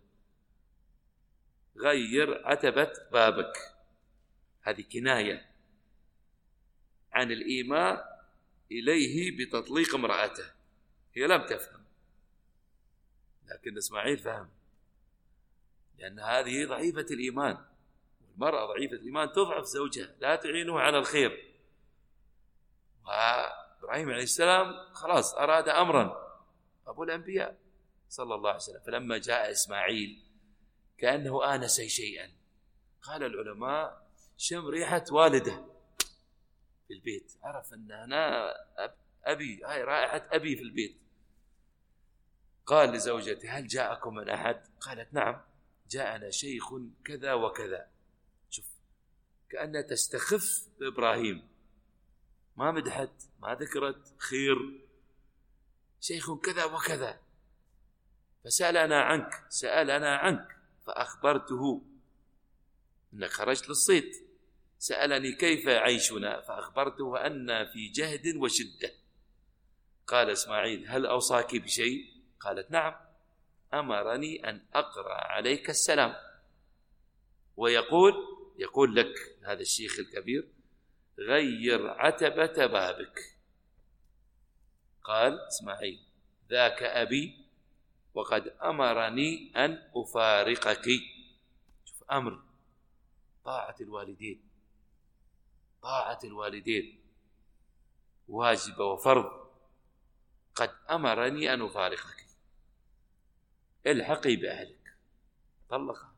غير عتبة بابك. هذه كناية عن الإيماء إليه بتطليق امرأته. هي لم تفهم، لكن إسماعيل فهم، لأن هذه ضعيفة الإيمان، والمرأة ضعيفة الإيمان تضعف زوجها، لا تعينه على الخير. وإبراهيم عليه السلام خلاص أراد أمرا، أبو الأنبياء صلى الله عليه وسلم. فلما جاء إسماعيل كأنه آنس شيئا، قال العلماء شم ريحة والده في البيت، عرف أن أنا أبي، هاي رائحة أبي في البيت. قال لزوجته هل جاءكم من أحد؟ قالت نعم جاءنا شيخ كذا وكذا. شوف كأنها تستخف بإبراهيم، ما مدحت ما ذكرت خير، شيخ كذا وكذا. فسألنا عنك سألنا عنك فأخبرته أنك خرجت للصيد. سألني كيف عيشنا فأخبرته أن في جهد وشدة. قال إسماعيل هل أوصاك بشيء؟ قالت نعم أمرني أن أقرأ عليك السلام، ويقول يقول لك هذا الشيخ الكبير غير عتبة بابك. قال إسماعيل ذاك أبي وقد أمرني أن أفارقك. شوف أمر، طاعة الوالدين، طاعة الوالدين واجب وفرض. قد أمرني أن أفارقك، الحقي بأهلك. طلقها،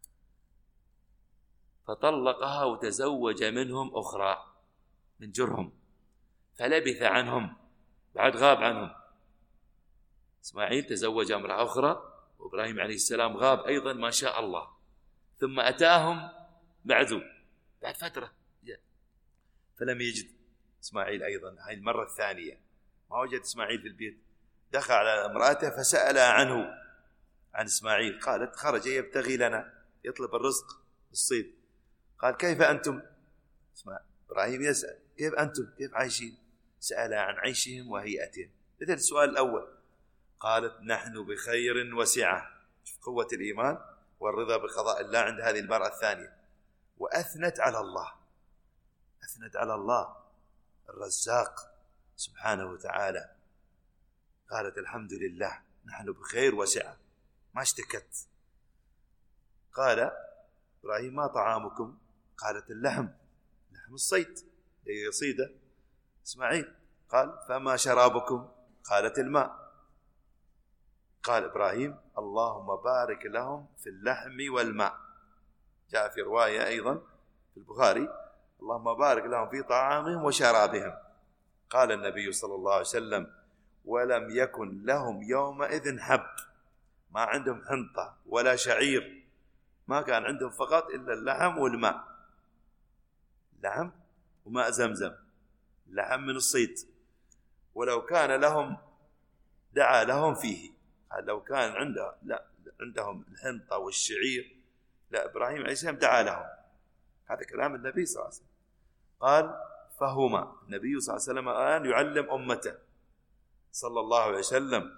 فطلقها وتزوج منهم أخرى من جرهم، فلبث عنهم، بعد غاب عنهم. إسماعيل تزوج امرأة أخرى، وإبراهيم عليه السلام غاب أيضا ما شاء الله، ثم أتاهم بعد بعد فترة فلم يجد إسماعيل أيضا. هذه المرة الثانية ما وجد إسماعيل في البيت، دخل على امرأته فسأل عنه عن إسماعيل، قالت خرج يبتغي لنا، يطلب الرزق الصيد. قال كيف أنتم؟ إبراهيم يسأل كيف أنتم كيف عايشين؟ سأل عن عيشهم وهيئتهم مثل السؤال الأول. قالت نحن بخير وسعة. قوة الإيمان والرضا بقضاء الله عند هذه المرأة الثانية. وأثنت على الله، أثنت على الله الرزاق سبحانه وتعالى. قالت الحمد لله نحن بخير وسعة، ما اشتكت. قال إبراهيم ما طعامكم؟ قالت اللحم، لحم الصيد ليصيده إسماعيل. قال فما شرابكم؟ قالت الماء. قال إبراهيم اللهم بارك لهم في اللحم والماء. جاء في رواية أيضا في البخاري اللهم بارك لهم في طعامهم وشرابهم. قال النبي صلى الله عليه وسلم ولم يكن لهم يومئذ حب، ما عندهم حنطة ولا شعير، ما كان عندهم فقط إلا اللحم والماء، لحم وماء زمزم، لحم من الصيد. ولو كان لهم دعا لهم فيه. لو كان عنده لا عندهم الحنطة والشعير، لا إبراهيم عليه السلام دعا لهم. هذا كلام النبي صلى الله عليه وسلم. قال فهما، النبي صلى الله عليه وسلم الآن يعلم أمته صلى الله عليه وسلم،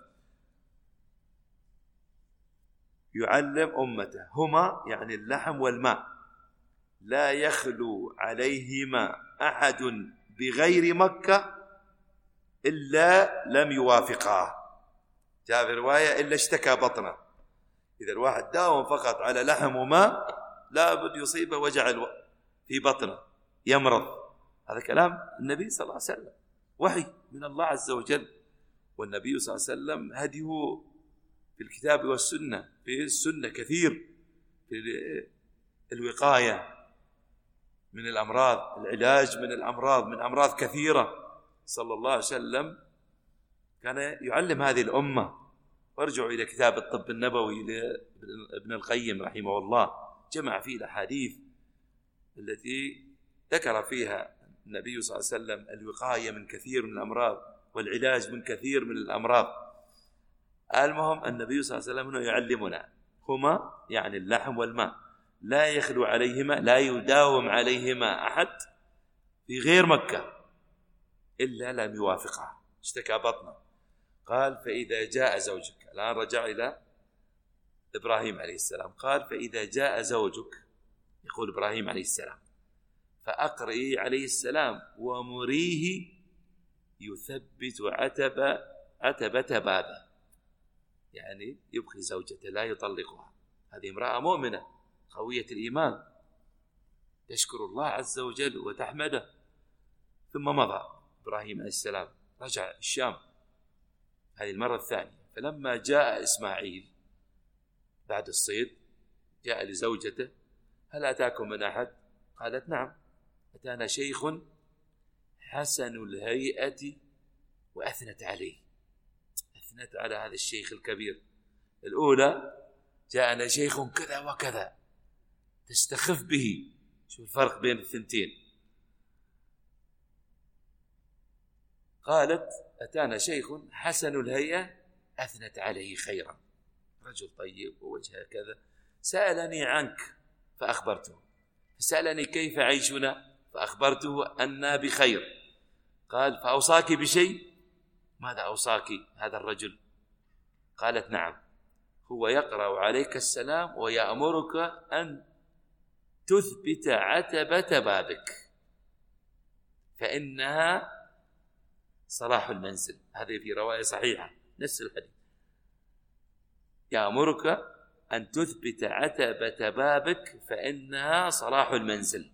يعلم أمته هما يعني اللحم والماء، لا يخلو عليهما أحد بغير مكة إلا لم يوافقاه. جاء في رواية إلا اشتكى بطنه. إذا الواحد داوم فقط على لحم وماء لابد يصيبه وجع في بطنه، يمرض. هذا كلام النبي صلى الله عليه وسلم، وحي من الله عز وجل. والنبي صلى الله عليه وسلم هديه في الكتاب والسنة، في السنة كثير، في الوقاية من الأمراض، العلاج من الأمراض، من أمراض كثيرة. صلى الله عليه وسلم كان يعلم هذه الأمة. وارجعوا إلى كتاب الطب النبوي لابن القيم رحمه الله، جمع فيه الأحاديث التي ذكر فيها النبي صلى الله عليه وسلم الوقاية من كثير من الأمراض والعلاج من كثير من الأمراض. المهم النبي صلى الله عليه وسلم يعلمنا هما يعني اللحم والماء، لا يخلو عليهما، لا يداوم عليهما أحد في غير مكة إلا لم يوافقها، اشتكى بطنه. قال فإذا جاء زوجك، الآن رجع إلى إبراهيم عليه السلام، قال فإذا جاء زوجك، يقول إبراهيم عليه السلام، فأقرئي عليه السلام ومريه يثبت عتب عتبة بابه، يعني يبقي زوجته لا يطلقها. هذه امرأة مؤمنة قوية الإيمان تشكر الله عز وجل وتحمده. ثم مضى إبراهيم عليه السلام، رجع الشام هذه المرة الثانية. فلما جاء إسماعيل بعد الصيد جاء لزوجته هل أتاكم من أحد؟ قالت نعم، أتانا شيخ حسن الهيئة وأثنت عليه، أثنت على هذا الشيخ الكبير. الأولى جاءنا شيخ كذا وكذا، تستخف به. شو الفرق بين الثنتين؟ قالت أتانا شيخ حسن الهيئة أثنت عليه خيرا، رجل طيب ووجهه كذا. سألني عنك فأخبرته، فسألني كيف عيشنا فأخبرته أننا بخير. قال فأوصاك بشيء؟ ماذا أوصاك هذا الرجل؟ قالت نعم، هو يقرأ عليك السلام ويأمرك أن تثبت عتبة بابك فإنها صلاح المنزل. هذه في رواية صحيحة نفس الحديث، يأمرك أن تثبت عتبة بابك فإنها صلاح المنزل.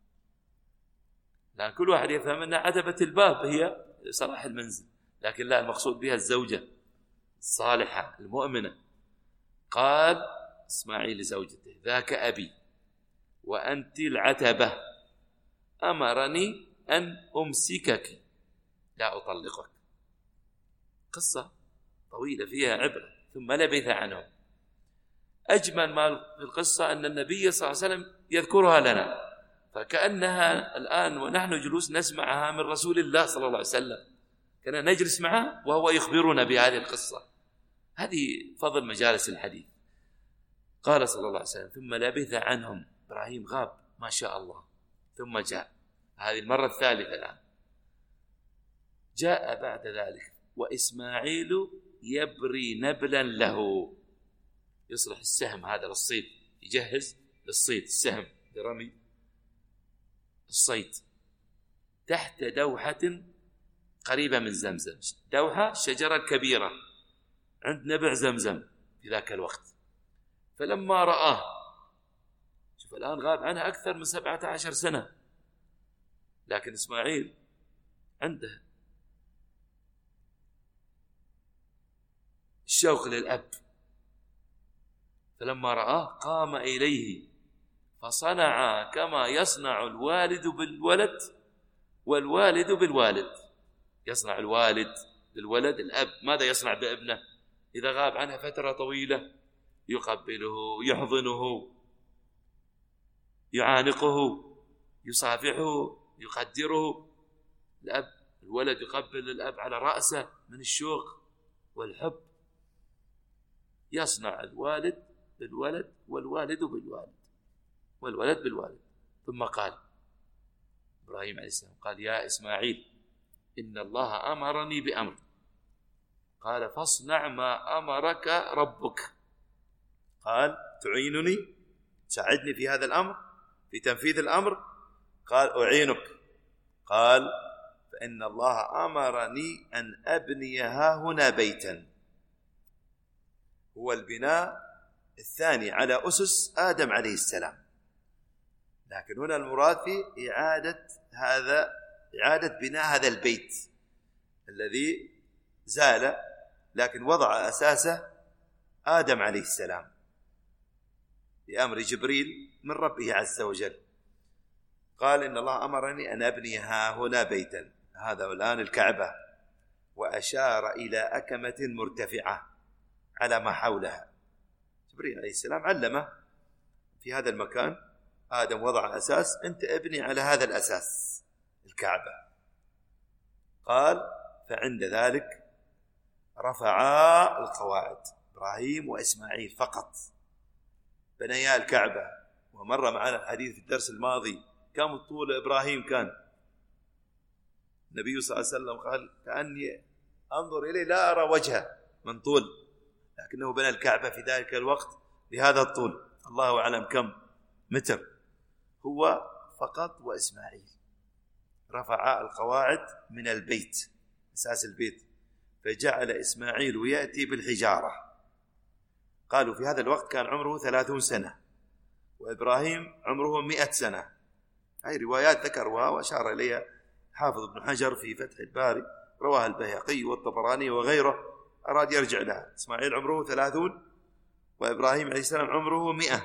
لأن كل واحد يفهم أن عتبة الباب هي صلاح المنزل، لكن لا، المقصود بها الزوجة الصالحة المؤمنة. قال إسماعيل لزوجته ذاك أبي وأنت العتبة، أمرني أن أمسكك لا أطلقك. قصة طويلة فيها عبرة. ثم لبث عنهم. أجمل ما في القصة أن النبي صلى الله عليه وسلم يذكرها لنا، فكأنها الآن ونحن جلوس نسمعها من رسول الله صلى الله عليه وسلم، كنا نجلس معه وهو يخبرنا بهذه القصة. هذه فضل مجالس الحديث. قال صلى الله عليه وسلم ثم لبث عنهم، إبراهيم غاب ما شاء الله، ثم جاء هذه المرة الثالثة الآن. جاء بعد ذلك وإسماعيل يبري نبلا له، يصلح السهم هذا للصيد، يجهز للصيد السهم لرمي الصيد، تحت دوحة قريبة من زمزم. دوحة الشجرة الكبيرة عند نبع زمزم في ذاك الوقت. فلما رآه، شوف الآن غاب عنها أكثر من سبعة عشر سنة، لكن إسماعيل عنده الشوق للأب. فلما رآه قام إليه فصنع كما يصنع الوالد بالولد والوالد بالوالد. يصنع الوالد بالولد، الأب ماذا يصنع بابنه؟ إذا غاب عنها فترة طويلة يقبله، يحضنه، يعانقه، يصافحه، يقدره. الأب الولد يقبل الأب على رأسه من الشوق. والحب يصنع الوالد بالولد والوالد بالوالد والولد بالوالد. ثم قال إبراهيم عليه السلام قال يا إسماعيل إن الله أمرني بأمر، قال فاصنع ما أمرك ربك. قال تعينني، تساعدني في هذا الأمر، في تنفيذ الأمر؟ قال أعينك. قال فإن الله أمرني أن أبني ها هنا بيتا. هو البناء الثاني على أسس آدم عليه السلام، لكن هنا المراد في إعادة هذا إعادة بناء هذا البيت الذي زال، لكن وضع أساسه آدم عليه السلام بأمر جبريل من ربه عز وجل. قال إن الله أمرني أن أبني ها هنا بيتا، هذا الآن الكعبة، وأشار إلى أكمة مرتفعة على ما حولها. جبريل عليه السلام علمه في هذا المكان، آدم وضع أساس، أنت ابني على هذا الأساس الكعبة. قال فعند ذلك رفعا القواعد، إبراهيم وإسماعيل فقط بنيا الكعبة. ومر معنا الحديث في الدرس الماضي كم طول إبراهيم كان؟ النبي صلى الله عليه وسلم قال كأني أنظر إليه لا أرى وجهه من طول، لكنه بنى الكعبة في ذلك الوقت بهذا الطول، الله أعلم كم متر. هو فقط وإسماعيل رفع القواعد من البيت، أساس البيت، فجعل إسماعيل يأتي بالحجارة. قالوا في هذا الوقت كان عمره ثلاثون سنة وإبراهيم عمره مئة سنة. هاي روايات ذكرها وأشار إليها حافظ ابن حجر في فتح الباري، رواها البيهقي والطبراني وغيره، أراد يرجع لها. إسماعيل عمره ثلاثون وإبراهيم عليه السلام عمره مئة،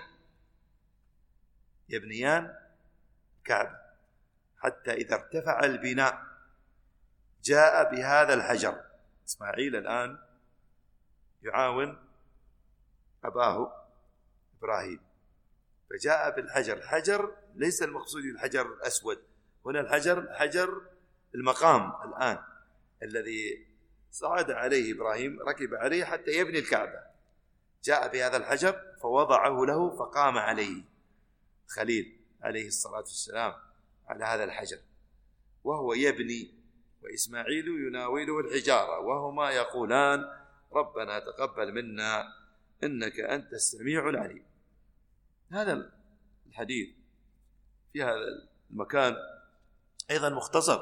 يبنيان كعبة حتى إذا ارتفع البناء جاء بهذا الحجر. إسماعيل الآن يعاون أباه إبراهيم، فجاء بالحجر. الحجر ليس المقصود الحجر الأسود، هنا الحجر حجر المقام الآن الذي صعد عليه إبراهيم، ركب عليه حتى يبني الكعبة. جاء بهذا الحجر فوضعه له فقام عليه خليل عليه الصلاة والسلام على هذا الحجر وهو يبني، وإسماعيل يناوله الحجارة، وهما يقولان ربنا تقبل منا إنك أنت السميع العليم. هذا الحديث في هذا المكان أيضا مختصر،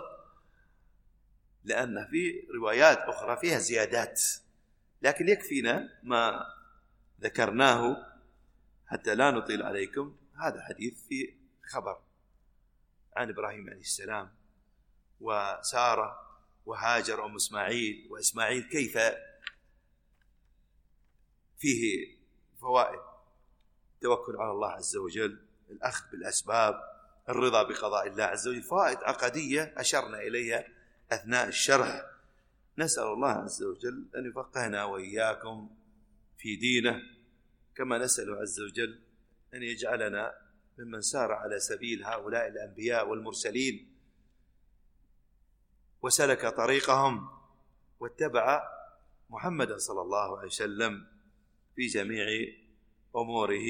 لأن في روايات أخرى فيها زيادات، لكن يكفينا ما ذكرناه حتى لا نطيل عليكم. هذا حديث في خبر عن إبراهيم عليه السلام وسارة وهاجر أم إسماعيل وإسماعيل، كيف فيه فوائد: التوكل على الله عز وجل، الأخذ بالأسباب، الرضا بقضاء الله عز وجل، فوائد عقدية أشرنا إليها أثناء الشرح. نسأل الله عز وجل أن يفقهنا وإياكم في دينه، كما نسأل عز وجل أن يجعلنا ممن سار على سبيل هؤلاء الأنبياء والمرسلين وسلك طريقهم واتبع محمدا صلى الله عليه وسلم في جميع أموره.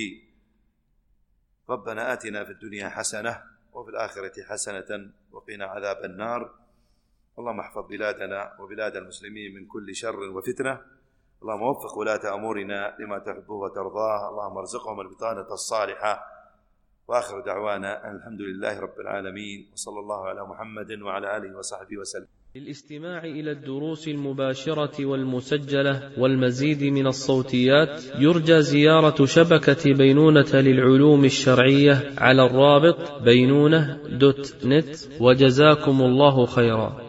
ربنا آتنا في الدنيا حسنة وفي الآخرة حسنة وقنا عذاب النار. اللهم احفظ بلادنا وبلاد المسلمين من كل شر وفتنة. اللهم وفق ولاة أمورنا لما تحبه وترضاه. اللهم ارزقهم البطانة الصالحة. وآخر دعوانا أن الحمد لله رب العالمين، وصلى الله على محمد وعلى آله وصحبه وسلم. للاستماع إلى الدروس المباشرة والمسجلة والمزيد من الصوتيات يرجى زيارة شبكة بينونة للعلوم الشرعية على الرابط بينونة دوت نت. وجزاكم الله خيرا.